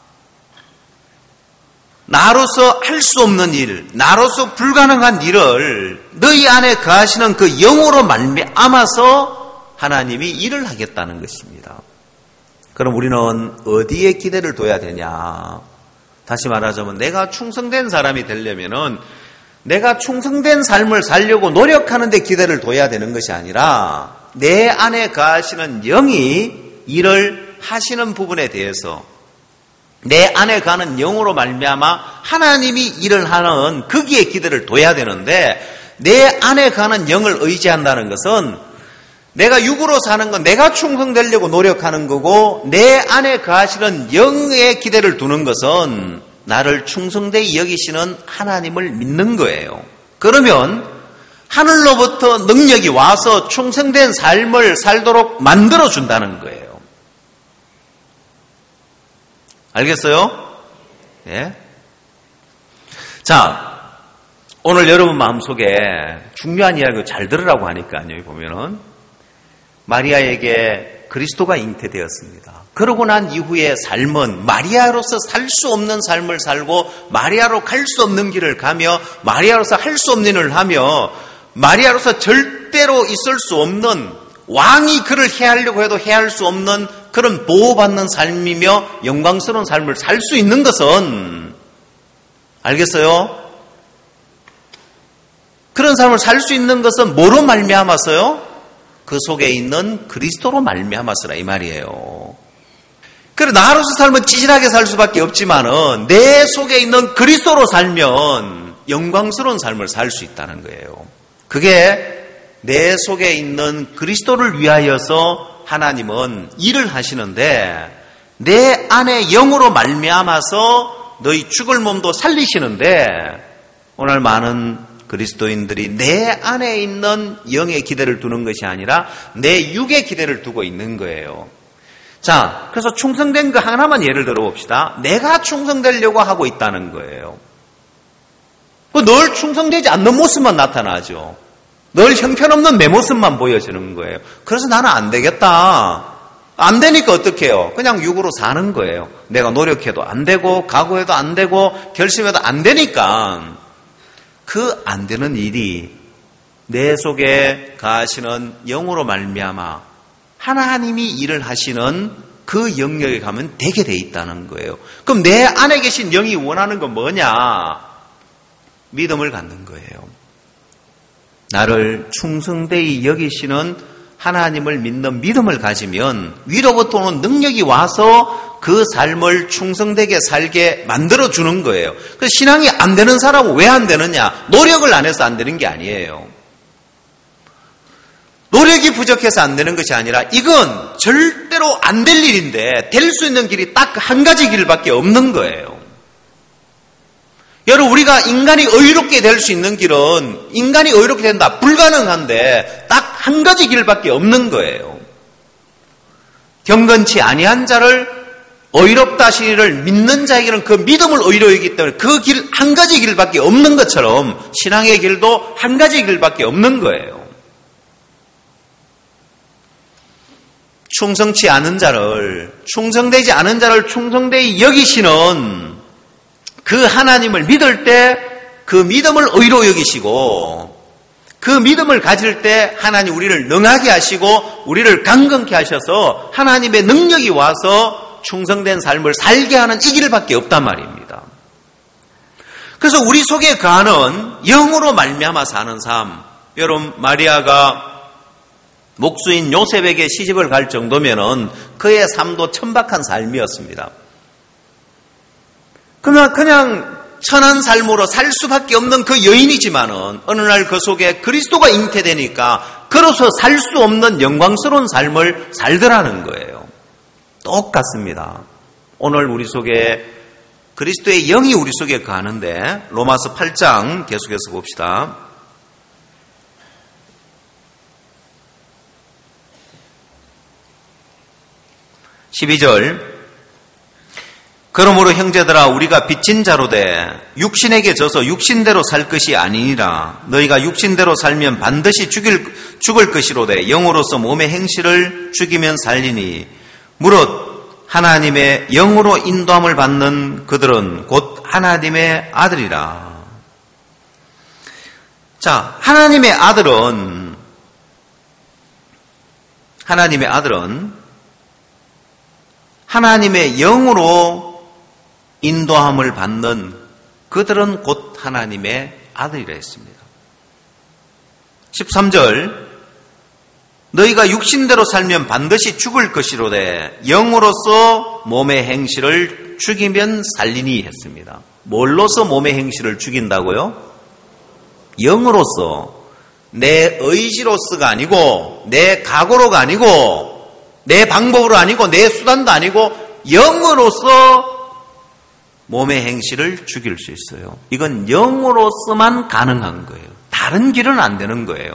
나로서 할 수 없는 일, 나로서 불가능한 일을 너희 안에 거하시는 그 영으로 말미암아서 하나님이 일을 하겠다는 것입니다. 그럼 우리는 어디에 기대를 둬야 되냐? 다시 말하자면 내가 충성된 사람이 되려면은 내가 충성된 삶을 살려고 노력하는 데 기대를 둬야 되는 것이 아니라 내 안에 거하시는 영이 일을 하시는 부분에 대해서 내 안에 가는 영으로 말미암아 하나님이 일을 하는 거기에 기대를 둬야 되는데 내 안에 가는 영을 의지한다는 것은 내가 육으로 사는 건 내가 충성되려고 노력하는 거고 내 안에 거하시는 영에 기대를 두는 것은 나를 충성되이 여기시는 하나님을 믿는 거예요. 그러면 하늘로부터 능력이 와서 충성된 삶을 살도록 만들어준다는 거예요. 알겠어요? 예? 자, 오늘 여러분 마음속에 중요한 이야기 잘 들으라고 하니까 여기 보면은 마리아에게 그리스도가 잉태되었습니다. 그러고 난 이후의 삶은 마리아로서 살 수 없는 삶을 살고 마리아로 갈 수 없는 길을 가며 마리아로서 할 수 없는 일을 하며 마리아로서 절대로 있을 수 없는 왕이 그를 해하려고 해도 해할 수 없는 그런 보호받는 삶이며 영광스러운 삶을 살 수 있는 것은 알겠어요? 그런 삶을 살 수 있는 것은 뭐로 말미암아서요? 그 속에 있는 그리스도로 말미암아서라 이 말이에요. 그래 나로서 살면 찌질하게 살 수밖에 없지만은 내 속에 있는 그리스도로 살면 영광스러운 삶을 살 수 있다는 거예요. 그게 내 속에 있는 그리스도를 위하여서 하나님은 일을 하시는데 내 안에 영으로 말미암아서 너희 죽을 몸도 살리시는데 오늘 많은 그리스도인들이 내 안에 있는 영의 기대를 두는 것이 아니라 내 육의 기대를 두고 있는 거예요. 자, 그래서 충성된 거 하나만 예를 들어봅시다. 내가 충성되려고 하고 있다는 거예요. 늘 충성되지 않는 모습만 나타나죠. 늘 형편없는 내 모습만 보여지는 거예요. 그래서 나는 안 되겠다. 안 되니까 어떻게 해요? 그냥 육으로 사는 거예요. 내가 노력해도 안 되고 각오해도 안 되고 결심해도 안 되니까 그 안 되는 일이 내 속에 가시는 영으로 말미암아 하나님이 일을 하시는 그 영역에 가면 되게 돼 있다는 거예요. 그럼 내 안에 계신 영이 원하는 건 뭐냐? 믿음을 갖는 거예요. 나를 충성되이 여기시는 하나님을 믿는 믿음을 가지면 위로부터 오는 능력이 와서 그 삶을 충성되게 살게 만들어주는 거예요. 그래서 신앙이 안 되는 사람은 왜 안 되느냐? 노력을 안 해서 안 되는 게 아니에요. 노력이 부족해서 안 되는 것이 아니라 이건 절대로 안 될 일인데 될 수 있는 길이 딱 한 가지 길밖에 없는 거예요. 여러분, 우리가 인간이 의롭게 될 수 있는 길은 인간이 의롭게 된다 불가능한데 딱 한 가지 길밖에 없는 거예요. 경건치 아니한 자를 의롭다 하시기를 믿는 자에게는 그 믿음을 의로 여기기 때문에 그 길 한 가지 길밖에 없는 것처럼 신앙의 길도 한 가지 길밖에 없는 거예요. 충성치 않은 자를, 충성되지 않은 자를 충성되이 여기시는 그 하나님을 믿을 때 그 믿음을 의로 여기시고 그 믿음을 가질 때 하나님 우리를 능하게 하시고 우리를 강건케 하셔서 하나님의 능력이 와서 충성된 삶을 살게 하는 이 길밖에 없단 말입니다. 그래서 우리 속에 거하는 영으로 말미암아 사는 삶, 여러분 마리아가 목수인 요셉에게 시집을 갈 정도면은 그의 삶도 천박한 삶이었습니다. 그냥 그냥 천한 삶으로 살 수밖에 없는 그 여인이지만은 어느 날 그 속에 그리스도가 잉태되니까 그로서 살 수 없는 영광스러운 삶을 살더라는 거예요. 똑같습니다. 오늘 우리 속에 그리스도의 영이 우리 속에 거하는데 로마서 팔 장 계속해서 봅시다. 십이 절 그러므로 형제들아 우리가 빚진 자로 돼 육신에게 져서 육신대로 살 것이 아니니라. 너희가 육신대로 살면 반드시 죽일, 죽을 것이로되 영으로서 몸의 행실을 죽이면 살리니 무릇 하나님의 영으로 인도함을 받는 그들은 곧 하나님의 아들이라. 자, 하나님의 아들은 하나님의 아들은 하나님의 영으로 인도함을 받는 그들은 곧 하나님의 아들이라 했습니다. 십삼 절 너희가 육신대로 살면 반드시 죽을 것이로되 영으로서 몸의 행실을 죽이면 살리니 했습니다. 뭘로서 몸의 행실을 죽인다고요? 영으로서, 내 의지로서가 아니고 내 각오로가 아니고 내 방법으로 아니고 내 수단도 아니고 영으로서 몸의 행실을 죽일 수 있어요. 이건 영으로서만 가능한 거예요. 다른 길은 안 되는 거예요.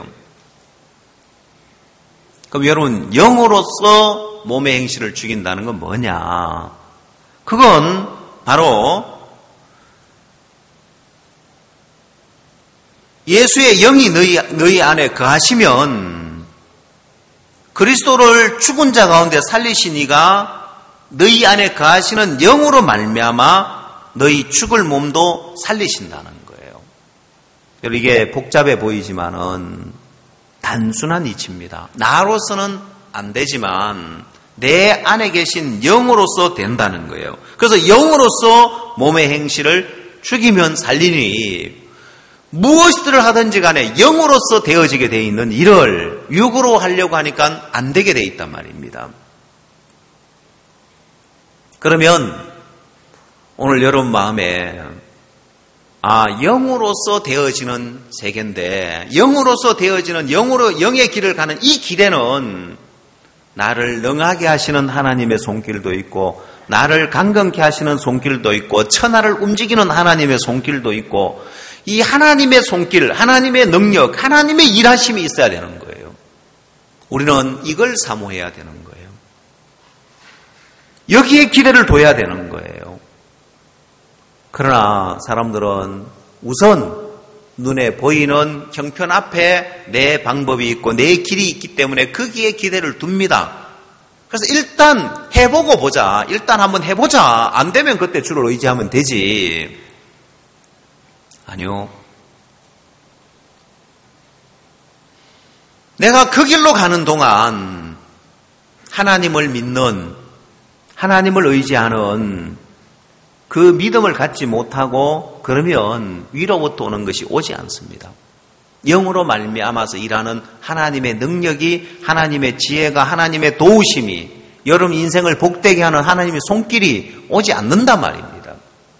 그럼 여러분, 영으로서 몸의 행실을 죽인다는 건 뭐냐? 그건 바로 예수의 영이 너희, 너희 안에 거하시면 그리스도를 죽은 자 가운데 살리신 이가 너희 안에 거하시는 영으로 말미암아 너희 죽을 몸도 살리신다는 거예요. 여러분, 이게 복잡해 보이지만은 단순한 이치입니다. 나로서는 안 되지만 내 안에 계신 영으로서 된다는 거예요. 그래서 영으로서 몸의 행실을 죽이면 살리니 무엇이든 하든지 간에 영으로서 되어지게 되어 있는 일을 육으로 하려고 하니까 안 되게 되어 있단 말입니다. 그러면 오늘 여러분 마음에 아, 영으로서 되어지는 세계인데 영으로서 되어지는 영으로 영의 길을 가는 이 길에는 나를 능하게 하시는 하나님의 손길도 있고 나를 강건케 하시는 손길도 있고 천하를 움직이는 하나님의 손길도 있고 이 하나님의 손길, 하나님의 능력, 하나님의 일하심이 있어야 되는 거예요. 우리는 이걸 사모해야 되는 거예요. 여기에 기대를 둬야 되는 거예요. 그러나 사람들은 우선 눈에 보이는 형편 앞에 내 방법이 있고 내 길이 있기 때문에 거기에 기대를 둡니다. 그래서 일단 해보고 보자. 일단 한번 해보자. 안 되면 그때 주를 의지하면 되지. 아니요. 내가 그 길로 가는 동안 하나님을 믿는 하나님을 의지하는 그 믿음을 갖지 못하고 그러면 위로부터 오는 것이 오지 않습니다. 영으로 말미암아서 일하는 하나님의 능력이, 하나님의 지혜가, 하나님의 도우심이, 여러분 인생을 복되게 하는 하나님의 손길이 오지 않는단 말입니다.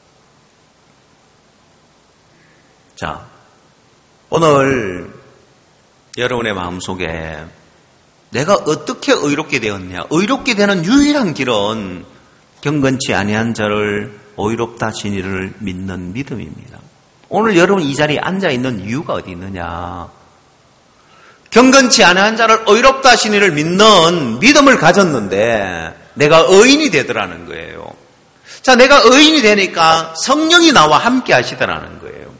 자, 오늘 여러분의 마음속에 내가 어떻게 의롭게 되었냐? 의롭게 되는 유일한 길은 경건치 아니한 자를 의롭다 하시니를 믿는 믿음입니다. 오늘 여러분 이 자리에 앉아있는 이유가 어디 있느냐? 경건치 아니한 자를 의롭다 하시니를 믿는 믿음을 가졌는데 내가 의인이 되더라는 거예요. 자, 내가 의인이 되니까 성령이 나와 함께 하시더라는 거예요.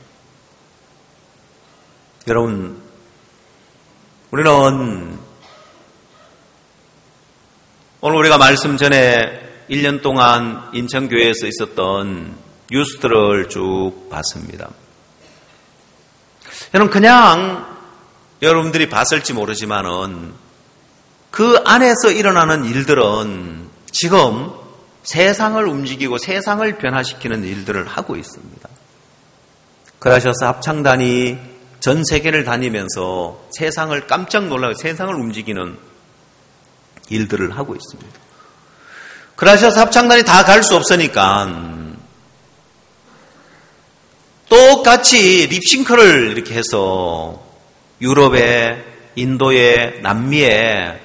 여러분, 우리는 오늘 우리가 말씀 전에 일 년 동안 인천교회에서 있었던 뉴스들을 쭉 봤습니다. 여러분, 그냥 여러분들이 봤을지 모르지만은 그 안에서 일어나는 일들은 지금 세상을 움직이고 세상을 변화시키는 일들을 하고 있습니다. 그러셔서 합창단이 전 세계를 다니면서 세상을 깜짝 놀라고 세상을 움직이는 일들을 하고 있습니다. 그러셔서 합창단이 다 갈 수 없으니까 똑같이 립싱크를 이렇게 해서 유럽에, 인도에, 남미에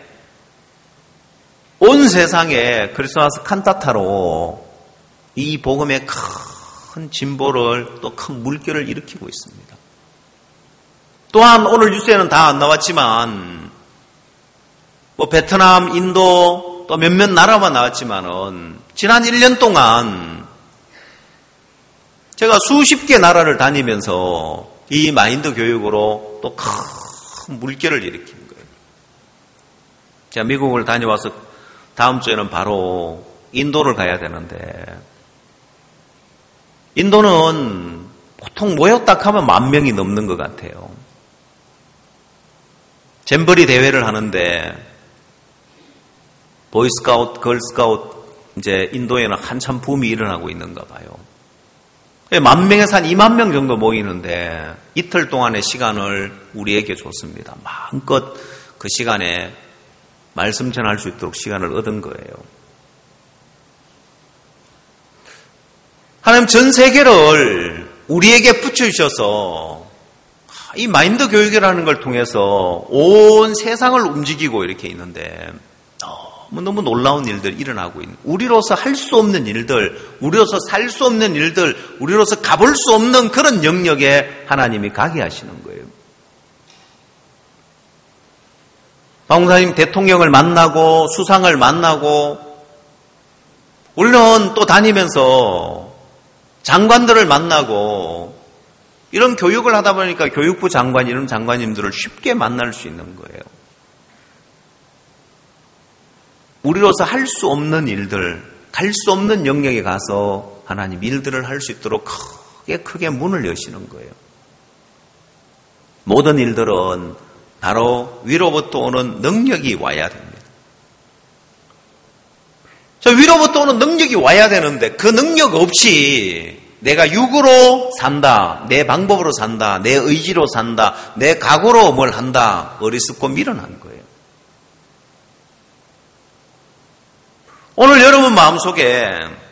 온 세상에 크리스마스 칸타타로 이 복음의 큰 진보를 또 큰 물결을 일으키고 있습니다. 또한 오늘 뉴스에는 다 안 나왔지만 뭐 베트남, 인도 또 몇몇 나라만 나왔지만은 지난 일 년 동안 제가 수십 개 나라를 다니면서 이 마인드 교육으로 또 큰 물결을 일으킨 거예요. 제가 미국을 다녀와서 다음 주에는 바로 인도를 가야 되는데 인도는 보통 모였다 하면 만 명이 넘는 것 같아요. 잼버리 대회를 하는데 보이스카우트, 걸스카우트 이제 인도에는 한참 붐이 일어나고 있는가 봐요. 만 명에서 한 이만 명 정도 모이는데 이틀 동안의 시간을 우리에게 줬습니다. 마음껏 그 시간에 말씀 전할 수 있도록 시간을 얻은 거예요. 하나님 전 세계를 우리에게 붙여주셔서 이 마인드 교육이라는 걸 통해서 온 세상을 움직이고 이렇게 있는데 너무 놀라운 일들이 일어나고 있는, 우리로서 할 수 없는 일들, 우리로서 살 수 없는 일들, 우리로서 가볼 수 없는 그런 영역에 하나님이 가게 하시는 거예요. 박목사님 대통령을 만나고 수상을 만나고 우리는 또 다니면서 장관들을 만나고 이런 교육을 하다 보니까 교육부 장관, 이런 장관님들을 쉽게 만날 수 있는 거예요. 우리로서 할 수 없는 일들, 갈 수 없는 영역에 가서 하나님 일들을 할 수 있도록 크게 크게 문을 여시는 거예요. 모든 일들은 바로 위로부터 오는 능력이 와야 됩니다. 저 위로부터 오는 능력이 와야 되는데 그 능력 없이 내가 육으로 산다, 내 방법으로 산다, 내 의지로 산다, 내 각오로 뭘 한다, 어리석고 미련한 거예요. 오늘 여러분 마음속에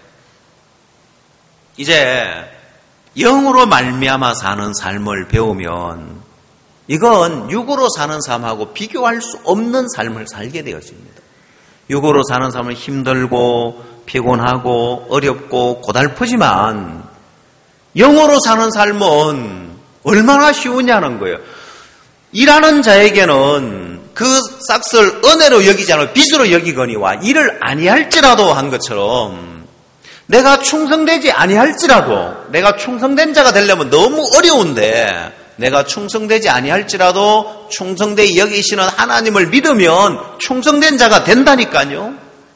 이제 영으로 말미암아 사는 삶을 배우면 이건 육으로 사는 삶하고 비교할 수 없는 삶을 살게 되어집니다. 육으로 사는 삶은 힘들고 피곤하고 어렵고 고달프지만 영으로 사는 삶은 얼마나 쉬우냐는 거예요. 일하는 자에게는 그 싹을 은혜로 여기지 않고 빚으로 여기거니와 이를 아니할지라도 한 것처럼 내가 충성되지 아니할지라도, 내가 충성된 자가 되려면 너무 어려운데 내가 충성되지 아니할지라도 충성되이 여기시는 하나님을 믿으면 충성된 자가 된다니까요.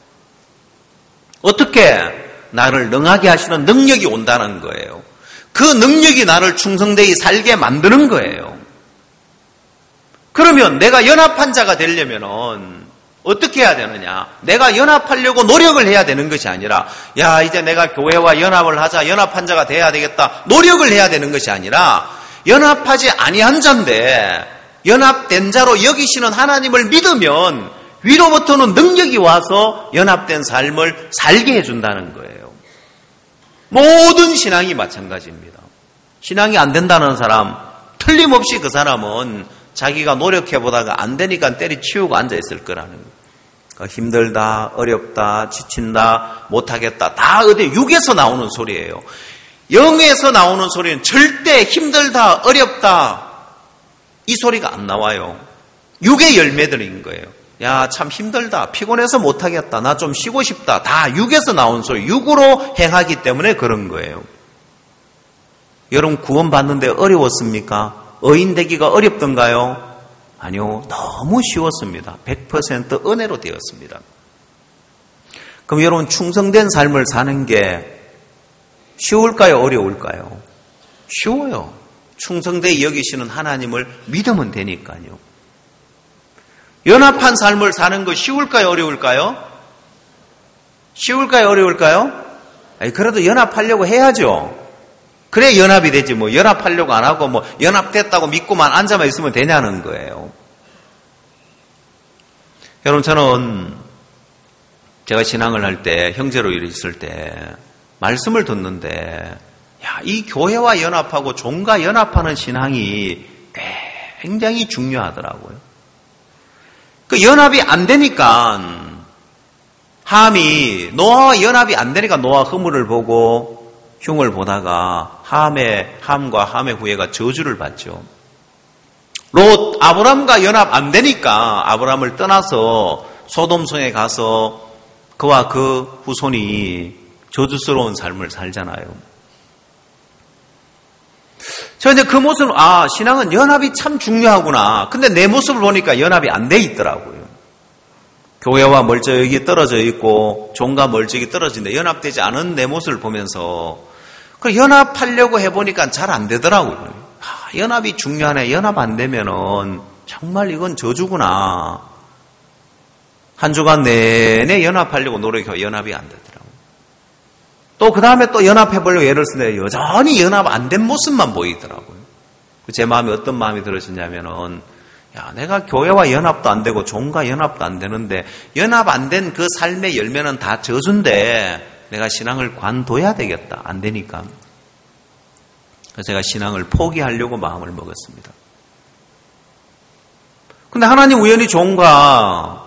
어떻게? 나를 능하게 하시는 능력이 온다는 거예요. 그 능력이 나를 충성되이 살게 만드는 거예요. 그러면 내가 연합한 자가 되려면은 어떻게 해야 되느냐? 내가 연합하려고 노력을 해야 되는 것이 아니라 야 이제 내가 교회와 연합을 하자, 연합한 자가 돼야 되겠다, 노력을 해야 되는 것이 아니라 연합하지 아니한 자인데 연합된 자로 여기시는 하나님을 믿으면 위로부터는 능력이 와서 연합된 삶을 살게 해준다는 거예요. 모든 신앙이 마찬가지입니다. 신앙이 안 된다는 사람, 틀림없이 그 사람은 자기가 노력해보다가 안 되니까 때리치우고 앉아있을 거라는 거예요. 힘들다, 어렵다, 지친다, 못하겠다, 다 어디 육에서 나오는 소리예요. 영에서 나오는 소리는 절대 힘들다, 어렵다 이 소리가 안 나와요. 육의 열매들인 거예요. 야, 참 힘들다, 피곤해서 못하겠다, 나 좀 쉬고 싶다, 다 육에서 나온 소리, 육으로 행하기 때문에 그런 거예요. 여러분 구원받는데 어려웠습니까? 의인 되기가 어렵던가요? 아니요, 너무 쉬웠습니다. 백 퍼센트 은혜로 되었습니다. 그럼 여러분 충성된 삶을 사는 게 쉬울까요? 어려울까요? 쉬워요. 충성되이 여기시는 하나님을 믿으면 되니까요. 연합한 삶을 사는 거 쉬울까요? 어려울까요? 쉬울까요? 어려울까요? 아니, 그래도 연합하려고 해야죠. 그래 연합이 되지 뭐 연합하려고 안 하고 뭐 연합됐다고 믿고만 앉아만 있으면 되냐는 거예요. 여러분 저는 제가 신앙을 할 때 형제로 있을 때 말씀을 듣는데 야, 이 교회와 연합하고 종과 연합하는 신앙이 굉장히 중요하더라고요. 그 연합이 안 되니까 함이 노아와 연합이 안 되니까 노아 허물을 보고 흉을 보다가 함의 함과 함의 후예가 저주를 받죠. 롯 아브람과 연합 안 되니까 아브람을 떠나서 소돔성에 가서 그와 그 후손이 저주스러운 삶을 살잖아요. 저 이제 그 모습, 아, 신앙은 연합이 참 중요하구나. 근데 내 모습을 보니까 연합이 안 돼 있더라고요. 교회와 멀쩡히 떨어져 있고 종과 멀쩡히 떨어진데 연합되지 않은 내 모습을 보면서 그 연합하려고 해보니까 잘 안 되더라고요. 아, 연합이 중요하네. 연합 안 되면은 정말 이건 저주구나. 한 주간 내내 연합하려고 노력해서 연합이 안 되더라고요. 또 그 다음에 또 연합해보려고 애를 쓰는데 여전히 연합 안 된 모습만 보이더라고요. 제 마음이 어떤 마음이 들었냐면은 야, 내가 교회와 연합도 안 되고 종과 연합도 안 되는데 연합 안 된 그 삶의 열매는 다 저주인데 내가 신앙을 관둬야 되겠다. 안 되니까. 그래서 제가 신앙을 포기하려고 마음을 먹었습니다. 근데 하나님 우연히 종과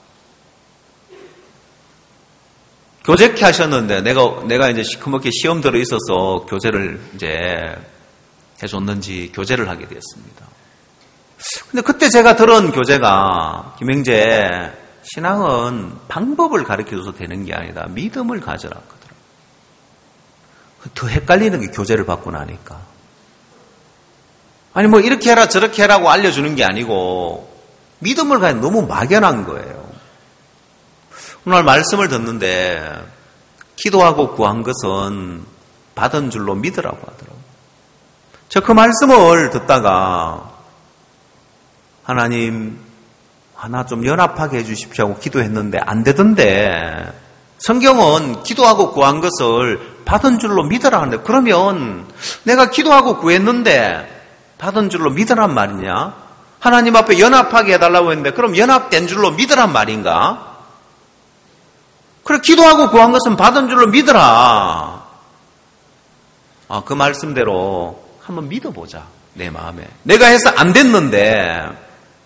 교제케 하셨는데 내가 내가 이제 시커멓게 시험 들어 있어서 교제를 이제 해줬는지 교제를 하게 되었습니다. 근데 그때 제가 들은 교제가 김행재 신앙은 방법을 가르쳐줘서 되는 게 아니다. 믿음을 가져라. 더 헷갈리는 게 교제를 받고 나니까. 아니 뭐 이렇게 해라 저렇게 해라고 알려주는 게 아니고 믿음을 가지고 너무 막연한 거예요. 오늘 말씀을 듣는데 기도하고 구한 것은 받은 줄로 믿으라고 하더라고요. 저 그 말씀을 듣다가 하나님 하나 좀 연합하게 해주십시오 하고 기도했는데 안 되던데 성경은 기도하고 구한 것을 받은 줄로 믿으라 하는데 그러면 내가 기도하고 구했는데 받은 줄로 믿으란 말이냐? 하나님 앞에 연합하게 해달라고 했는데 그럼 연합된 줄로 믿으란 말인가? 그래 기도하고 구한 것은 받은 줄로 믿으라. 아, 그 말씀대로 한번 믿어보자. 내 마음에. 내가 해서 안 됐는데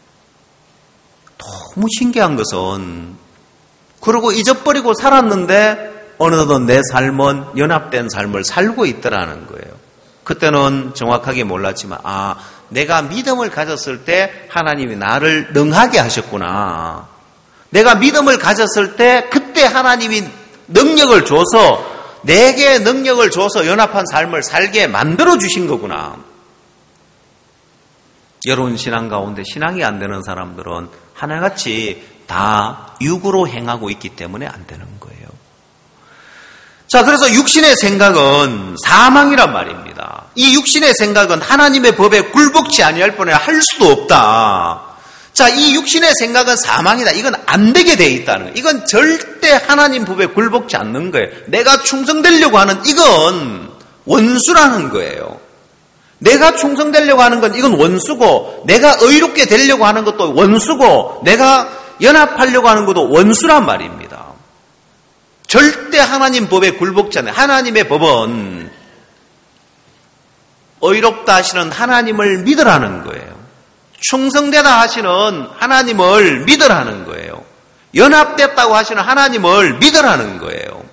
너무 신기한 것은 그러고 잊어버리고 살았는데 어느덧 내 삶은 연합된 삶을 살고 있더라는 거예요. 그때는 정확하게 몰랐지만 아, 내가 믿음을 가졌을 때 하나님이 나를 능하게 하셨구나. 내가 믿음을 가졌을 때 그때 하나님이 능력을 줘서 내게 능력을 줘서 연합한 삶을 살게 만들어 주신 거구나. 여러분 신앙 가운데 신앙이 안 되는 사람들은 하나같이 다 육으로 행하고 있기 때문에 안 되는 거예요. 자, 그래서 육신의 생각은 사망이란 말입니다. 이 육신의 생각은 하나님의 법에 굴복치 아니할 뻔해 할 수도 없다. 자, 이 육신의 생각은 사망이다. 이건 안 되게 돼 있다는 거예요. 이건 절대 하나님 법에 굴복지 않는 거예요. 내가 충성되려고 하는 이건 원수라는 거예요. 내가 충성되려고 하는 건 이건 원수고, 내가 의롭게 되려고 하는 것도 원수고, 내가 연합하려고 하는 것도 원수란 말입니다. 절대 하나님 법에 굴복지 않아요. 하나님의 법은 의롭다 하시는 하나님을 믿으라는 거예요. 충성되다 하시는 하나님을 믿으라는 거예요. 연합됐다고 하시는 하나님을 믿으라는 거예요.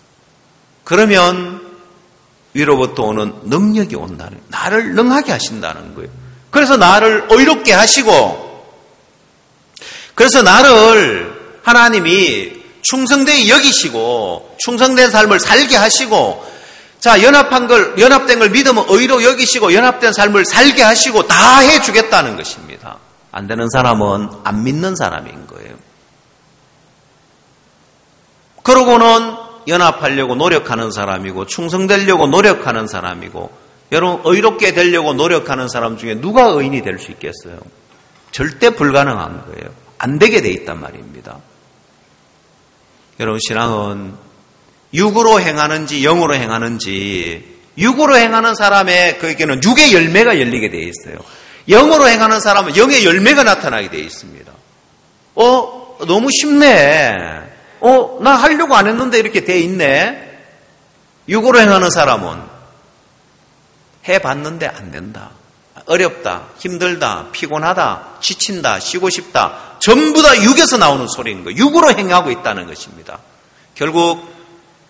그러면 위로부터 오는 능력이 온다는 거예요. 나를 능하게 하신다는 거예요. 그래서 나를 의롭게 하시고, 그래서 나를 하나님이 충성되게 여기시고 충성된 삶을 살게 하시고, 자, 연합한 걸, 연합된 걸 믿으면 의로 여기시고 연합된 삶을 살게 하시고 다 해주겠다는 것입니다. 안 되는 사람은 안 믿는 사람인 거예요. 그러고는 연합하려고 노력하는 사람이고 충성되려고 노력하는 사람이고, 여러분 의롭게 되려고 노력하는 사람 중에 누가 의인이 될 수 있겠어요? 절대 불가능한 거예요. 안 되게 돼 있단 말입니다. 여러분, 신앙은 육으로 행하는지 영으로 행하는지, 육으로 행하는 사람의 그에게는 육의 열매가 열리게 되어 있어요. 영으로 행하는 사람은 영의 열매가 나타나게 되어 있습니다. 어, 너무 쉽네. 어, 나 하려고 안 했는데 이렇게 되어 있네. 육으로 행하는 사람은 해봤는데 안 된다. 어렵다, 힘들다, 피곤하다, 지친다, 쉬고 싶다. 전부 다 육에서 나오는 소리인 거예요. 육으로 행하고 있다는 것입니다. 결국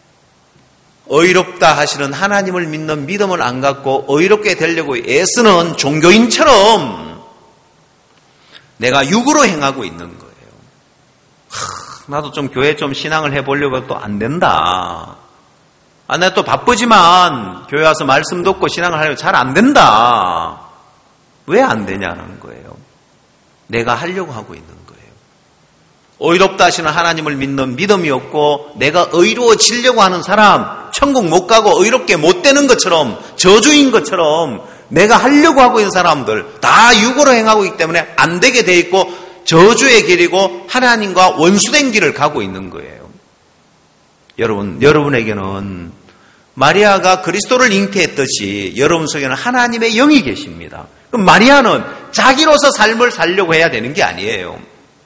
의롭다 하시는 하나님을 믿는 믿음을 안 갖고 의롭게 되려고 애쓰는 종교인처럼 내가 육으로 행하고 있는 거예요. 하, 나도 좀 교회 좀 신앙을 해보려고 해도 또 안 된다. 아, 내가 또 바쁘지만 교회 와서 말씀 듣고 신앙을 하려고 잘 안 된다. 왜 안 되냐는 거예요. 내가 하려고 하고 있는 거예요. 의롭다 하시는 하나님을 믿는 믿음이 없고 내가 의로워지려고 하는 사람, 천국 못 가고 의롭게 못 되는 것처럼, 저주인 것처럼 내가 하려고 하고 있는 사람들 다 육으로 행하고 있기 때문에 안 되게 돼 있고 저주의 길이고 하나님과 원수된 길을 가고 있는 거예요. 여러분, 여러분에게는 마리아가 그리스도를 잉태했듯이 여러분 속에는 하나님의 영이 계십니다. 그럼 마리아는 자기로서 삶을 살려고 해야 되는 게 아니에요.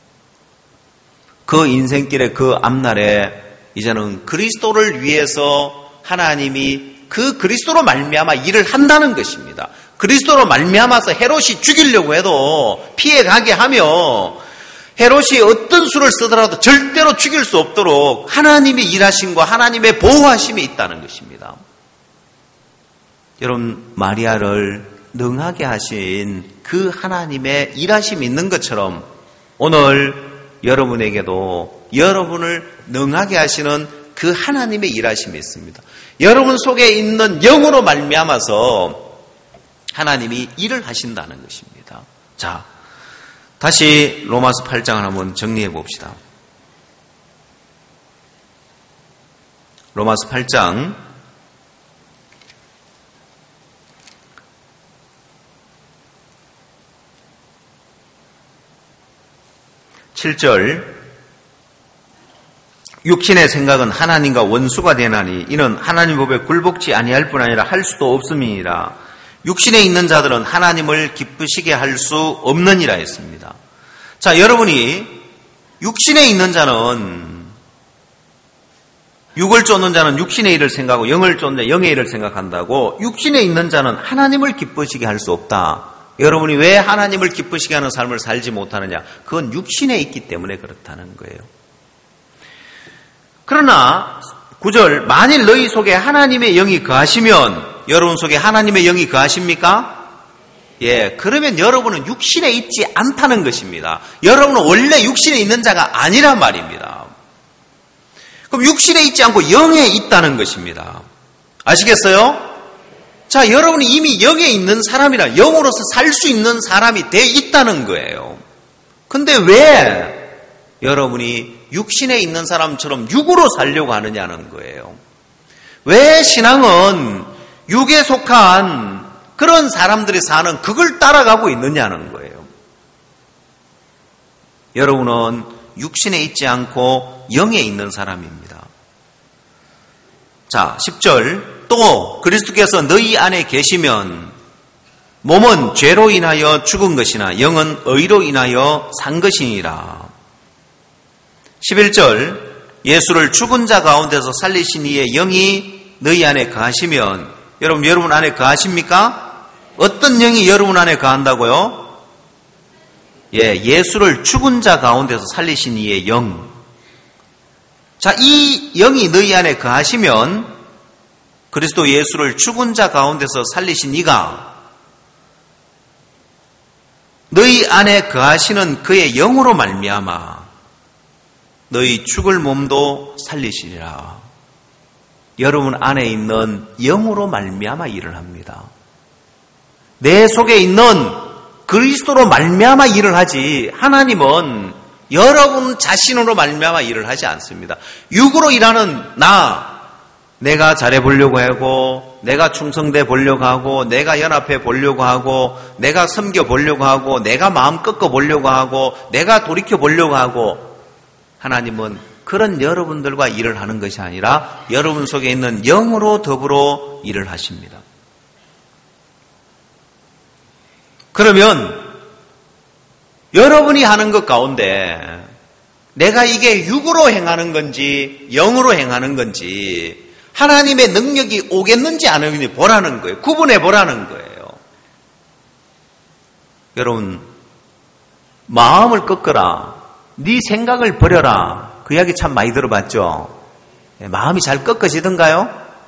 그 인생길의 그 앞날에 이제는 그리스도를 위해서 하나님이 그 그리스도로 말미암아 일을 한다는 것입니다. 그리스도로 말미암아서 헤롯이 죽이려고 해도 피해가게 하며 헤롯이 어떤 수를 쓰더라도 절대로 죽일 수 없도록 하나님의 일하심과 하나님의 보호하심이 있다는 것입니다. 여러분, 마리아를 능하게 하신 그 하나님의 일하심이 있는 것처럼 오늘 여러분에게도 여러분을 능하게 하시는 그 하나님의 일하심이 있습니다. 여러분 속에 있는 영으로 말미암아서 하나님이 일을 하신다는 것입니다. 자, 다시 로마서 팔 장을 한번 정리해 봅시다. 로마서 팔 장 칠 절, 육신의 생각은 하나님과 원수가 되나니 이는 하나님 법에 굴복지 아니할 뿐 아니라 할 수도 없음이니라. 육신에 있는 자들은 하나님을 기쁘시게 할 수 없느니라 했습니다. 자, 여러분이 육신에 있는 자는, 육을 쫓는 자는 육신의 일을 생각하고 영을 쫓는 자는 영의 일을 생각한다고, 육신에 있는 자는 하나님을 기쁘시게 할 수 없다. 여러분이 왜 하나님을 기쁘시게 하는 삶을 살지 못하느냐? 그건 육신에 있기 때문에 그렇다는 거예요. 그러나 구 절, 만일 너희 속에 하나님의 영이 거하시면, 여러분 속에 하나님의 영이 거하십니까? 예, 그러면 여러분은 육신에 있지 않다는 것입니다. 여러분은 원래 육신에 있는 자가 아니란 말입니다. 그럼 육신에 있지 않고 영에 있다는 것입니다. 아시겠어요? 자, 여러분이 이미 영에 있는 사람이라 영으로서 살 수 있는 사람이 돼 있다는 거예요. 근데 왜 여러분이 육신에 있는 사람처럼 육으로 살려고 하느냐는 거예요. 왜 신앙은 육에 속한 그런 사람들이 사는 그걸 따라가고 있느냐는 거예요. 여러분은 육신에 있지 않고 영에 있는 사람입니다. 자, 십 절. 또 그리스도께서 너희 안에 계시면 몸은 죄로 인하여 죽은 것이나 영은 의로 인하여 산 것이니라. 십일 절. 예수를 죽은 자 가운데서 살리신 이의 영이 너희 안에 거하시면, 여러분, 여러분 안에 거하십니까? 어떤 영이 여러분 안에 거한다고요? 예, 예수를 죽은 자 가운데서 살리신 이의 영. 자, 이 영이 너희 안에 거하시면 그리스도 예수를 죽은 자 가운데서 살리신 이가 너희 안에 거하시는 그의 영으로 말미암아 너희 죽을 몸도 살리시리라. 여러분 안에 있는 영으로 말미암아 일을 합니다. 내 속에 있는 그리스도로 말미암아 일을 하지, 하나님은 여러분 자신으로 말미암아 일을 하지 않습니다. 육으로 일하는 나, 내가 잘해보려고 하고, 내가 충성돼 보려고 하고, 내가 연합해 보려고 하고, 내가 섬겨 보려고 하고, 내가 마음 꺾어 보려고 하고, 내가 돌이켜 보려고 하고, 하나님은 그런 여러분들과 일을 하는 것이 아니라 여러분 속에 있는 영으로 더불어 일을 하십니다. 그러면 여러분이 하는 것 가운데 내가 이게 육으로 행하는 건지 영으로 행하는 건지 하나님의 능력이 오겠는지 안 오겠는지 보라는 거예요. 구분해 보라는 거예요. 여러분, 마음을 꺾어라, 네 생각을 버려라, 그 이야기 참 많이 들어봤죠. 예, 마음이 잘 꺾어지던가요?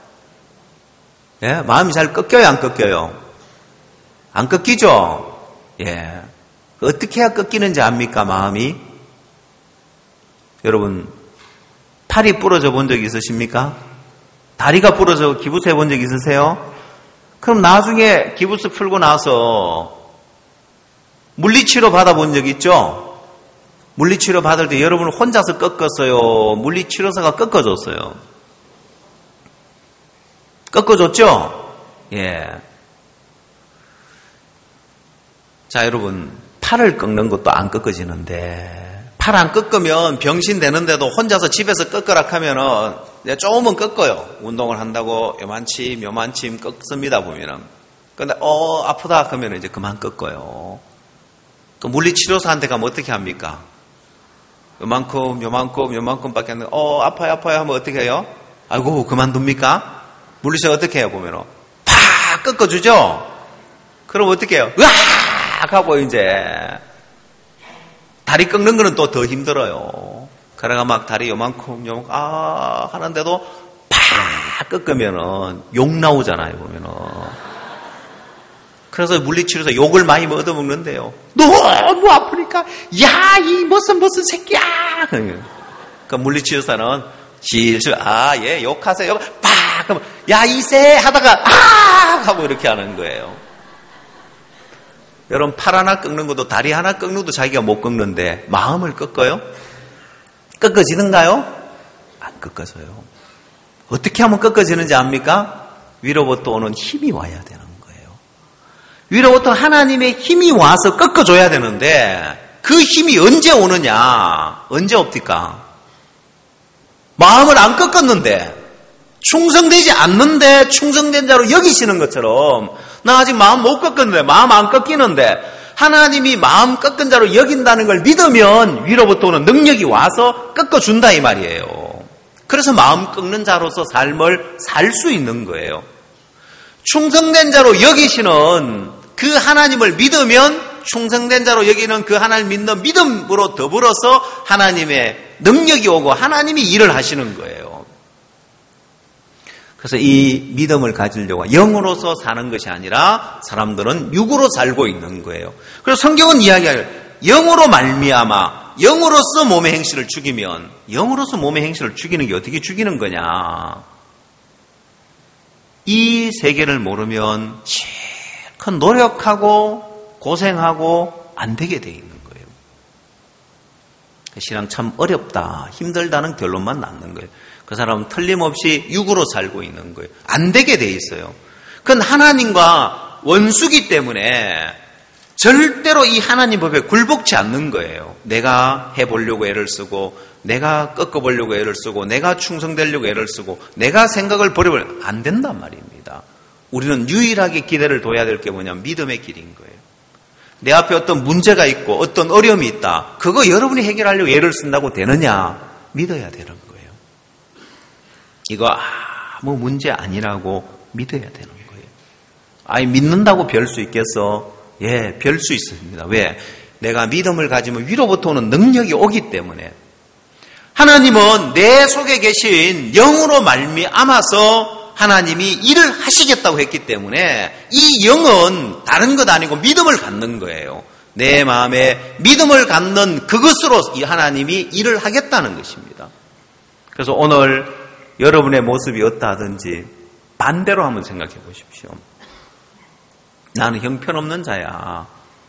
예, 마음이 잘 꺾여요, 안 꺾여요? 안 꺾이죠? 예. 어떻게 해야 꺾이는지 압니까, 마음이? 여러분, 팔이 부러져 본 적 있으십니까? 다리가 부러져 기부스 해본 적 있으세요? 그럼 나중에 기부스 풀고 나서 물리치료 받아본 적 있죠? 물리치료 받을 때 여러분 혼자서 꺾었어요? 물리치료사가 꺾어줬어요? 꺾어줬죠? 예. 자, 여러분, 팔을 꺾는 것도 안 꺾어지는데, 팔 안 꺾으면 병신 되는데도 혼자서 집에서 꺾으라 하면은 조금은 꺾어요. 운동을 한다고 요만침 요만침 꺾습니다, 보면은. 근데 어 아프다 하면 이제 그만 꺾어요. 그 물리치료사한테 가면 어떻게 합니까? 요만큼 요만큼 요만큼밖에 안 돼. 어 아파요 아파요 하면 어떻게 해요? 아이고 그만둡니까? 물리치료 어떻게 해요, 보면은? 팍 꺾어주죠. 그럼 어떻게 해요? 으악 하고 이제 다리 꺾는 거는 또 더 힘들어요. 그래가 막 다리 요만큼 요만큼 아 하는데도 팍 꺾으면은 욕 나오잖아요, 보면은. 그래서 물리치료에서 욕을 많이 얻어먹는데요. 너무 아프니까 야 이 무슨 무슨 새끼야. 그러니까 물리치료사는 실실 아 예 욕하세요. 팍 그러면 야 이세 하다가 아 하고 이렇게 하는 거예요. 여러분, 팔 하나 꺾는 것도 다리 하나 꺾는 것도 자기가 못 꺾는데 마음을 꺾어요? 꺾어지는가요? 안 꺾어져요. 어떻게 하면 꺾어지는지 압니까? 위로부터 오는 힘이 와야 되는 거예요. 위로부터 하나님의 힘이 와서 꺾어줘야 되는데 그 힘이 언제 오느냐? 언제 옵니까? 마음을 안 꺾었는데, 충성되지 않는데 충성된 자로 여기시는 것처럼 나 아직 마음 못 꺾었는데, 마음 안 꺾이는데 하나님이 마음 꺾은 자로 여긴다는 걸 믿으면 위로부터 오는 능력이 와서 꺾어준다 이 말이에요. 그래서 마음 꺾는 자로서 삶을 살 수 있는 거예요. 충성된 자로 여기시는 그 하나님을 믿으면 충성된 자로 여기는 그 하나님 믿는 믿음으로 더불어서 하나님의 능력이 오고 하나님이 일을 하시는 거예요. 그래서 이 믿음을 가지려고 영으로서 사는 것이 아니라 사람들은 육으로 살고 있는 거예요. 그래서 성경은 이야기해요. 영으로 말미암아 영으로서 몸의 행실을 죽이면, 영으로서 몸의 행실을 죽이는 게 어떻게 죽이는 거냐? 이 세계를 모르면 실컷 노력하고 고생하고 안 되게 돼 있는 거예요. 신앙 참 어렵다, 힘들다는 결론만 낳는 거예요. 그 사람은 틀림없이 육으로 살고 있는 거예요. 안 되게 돼 있어요. 그건 하나님과 원수기 때문에 절대로 이 하나님 법에 굴복치 않는 거예요. 내가 해보려고 애를 쓰고 내가 꺾어보려고 애를 쓰고 내가 충성되려고 애를 쓰고 내가 생각을 버리면 안 된단 말입니다. 우리는 유일하게 기대를 둬야 될 게 뭐냐면 믿음의 길인 거예요. 내 앞에 어떤 문제가 있고 어떤 어려움이 있다. 그거 여러분이 해결하려고 애를 쓴다고 되느냐? 믿어야 되는 거예요. 이거 아무 문제 아니라고 믿어야 되는 거예요. 아니 믿는다고 별 수 있겠어? 예, 별 수 있습니다. 왜? 내가 믿음을 가지면 위로부터 오는 능력이 오기 때문에. 하나님은 내 속에 계신 영으로 말미암아서 하나님이 일을 하시겠다고 했기 때문에 이 영은 다른 것 아니고 믿음을 갖는 거예요. 내 마음에 믿음을 갖는 그것으로 이 하나님이 일을 하겠다는 것입니다. 그래서 오늘 여러분의 모습이 어떠하든지 반대로 한번 생각해 보십시오. 나는 형편없는 자야.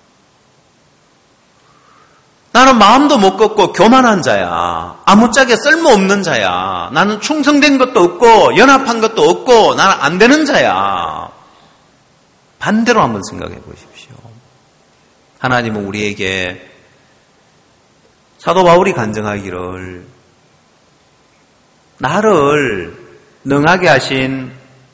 나는 마음도 못 걷고 교만한 자야. 아무짝에 쓸모없는 자야. 나는 충성된 것도 없고 연합한 것도 없고 나는 안 되는 자야. 반대로 한번 생각해 보십시오. 하나님은 우리에게 사도 바울이 간증하기를 나를 능하게 하신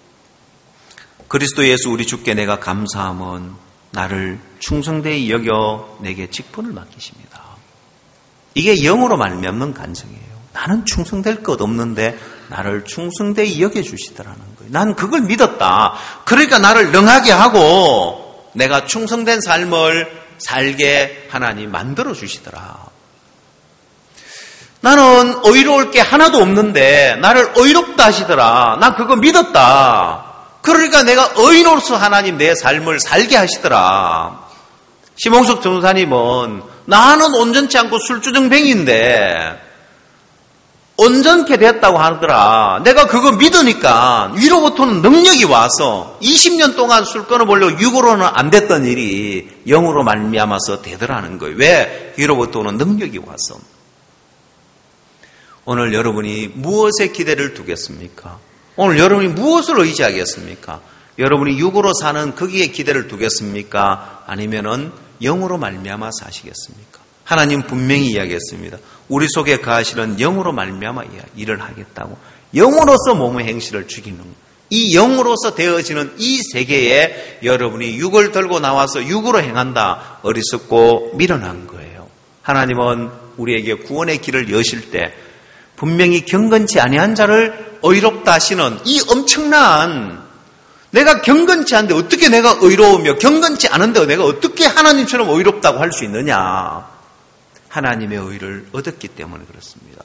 그리스도 예수 우리 주께 내가 감사함은 나를 충성되이 여겨 내게 직분을 맡기십니다. 이게 영으로 말미암는 간증이에요. 나는 충성될 것 없는데 나를 충성되이 여겨주시더라는 거예요. 난 그걸 믿었다. 그러니까 나를 능하게 하고 내가 충성된 삶을 살게 하나님 만들어주시더라. 나는 의로울 게 하나도 없는데 나를 의롭다 하시더라. 난 그거 믿었다. 그러니까 내가 의로서 하나님 내 삶을 살게 하시더라. 심홍석 전도사님은 나는 온전치 않고 술주정뱅이인데 온전케 됐다고 하더라. 내가 그거 믿으니까 위로부터는 능력이 와서 이십 년 동안 술 끊어보려고 육으로는 안 됐던 일이 영으로 말미암아서 되더라는 거예요. 왜? 위로부터 오는 능력이 와서. 오늘 여러분이 무엇에 기대를 두겠습니까? 오늘 여러분이 무엇을 의지하겠습니까? 여러분이 육으로 사는 거기에 기대를 두겠습니까? 아니면은 영으로 말미암아서 하시겠습니까? 하나님 분명히 이야기했습니다. 우리 속에 거하시는 영으로 말미암아 일을 하겠다고. 영으로서 몸의 행실을 죽이는 것. 이 영으로서 되어지는 이 세계에 여러분이 육을 들고 나와서 육으로 행한다. 어리석고 미련한 거예요. 하나님은 우리에게 구원의 길을 여실 때 분명히 경건치 아니한 자를 의롭다 하시는 이 엄청난 내가 경건치 않은데 어떻게 내가 의로우며 경건치 않은데 내가 어떻게 하나님처럼 의롭다고 할 수 있느냐. 하나님의 의를 얻었기 때문에 그렇습니다.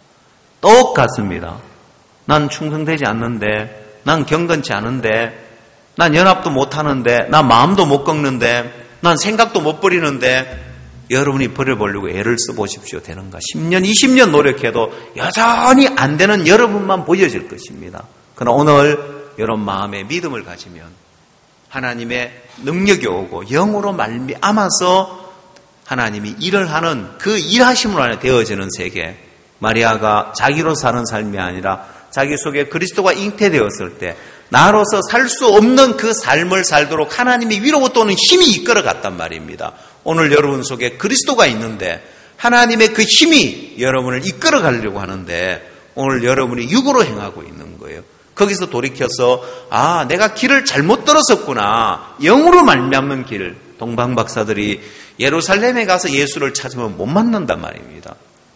똑같습니다. 난 충성되지 않는데 난 경건치 않은데 난 연합도 못하는데 난 마음도 못 꺾는데 난 생각도 못 버리는데 여러분이 버려보려고 애를 써보십시오. 되는가? 십 년, 이십 년 노력해도 여전히 안 되는 여러분만 보여질 것입니다. 그러나 오늘 여러분 마음에 믿음을 가지면 하나님의 능력이 오고 영으로 말미암아서 하나님이 일을 하는 그 일하심으로 안에 되어지는 세계. 마리아가 자기로 사는 삶이 아니라 자기 속에 그리스도가 잉태되었을 때 나로서 살 수 없는 그 삶을 살도록 하나님이 위로부터 오는 힘이 이끌어 갔단 말입니다. 오늘 여러분 속에 그리스도가 있는데 하나님의 그 힘이 여러분을 이끌어 가려고 하는데 오늘 여러분이 육으로 행하고 있는 거예요. 거기서 돌이켜서 아 내가 길을 잘못 들었었구나. 영으로 말미암는 길. 동방 박사들이 예루살렘에 가서 예수를 찾으면 못 만난단 말입니다.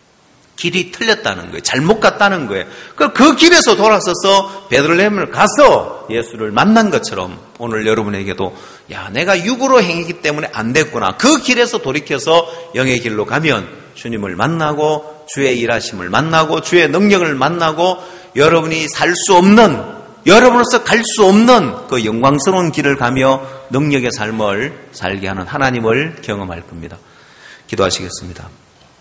길이 틀렸다는 거예요. 잘못 갔다는 거예요. 그 길에서 돌아서서 베들레헴을 가서 예수를 만난 것처럼 오늘 여러분에게도 야 내가 육으로 행했기 때문에 안 됐구나. 그 길에서 돌이켜서 영의 길로 가면 주님을 만나고 주의 일하심을 만나고 주의 능력을 만나고 여러분이 살 수 없는 여러분으로서 갈 수 없는 그 영광스러운 길을 가며 능력의 삶을 살게 하는 하나님을 경험할 겁니다. 기도하시겠습니다.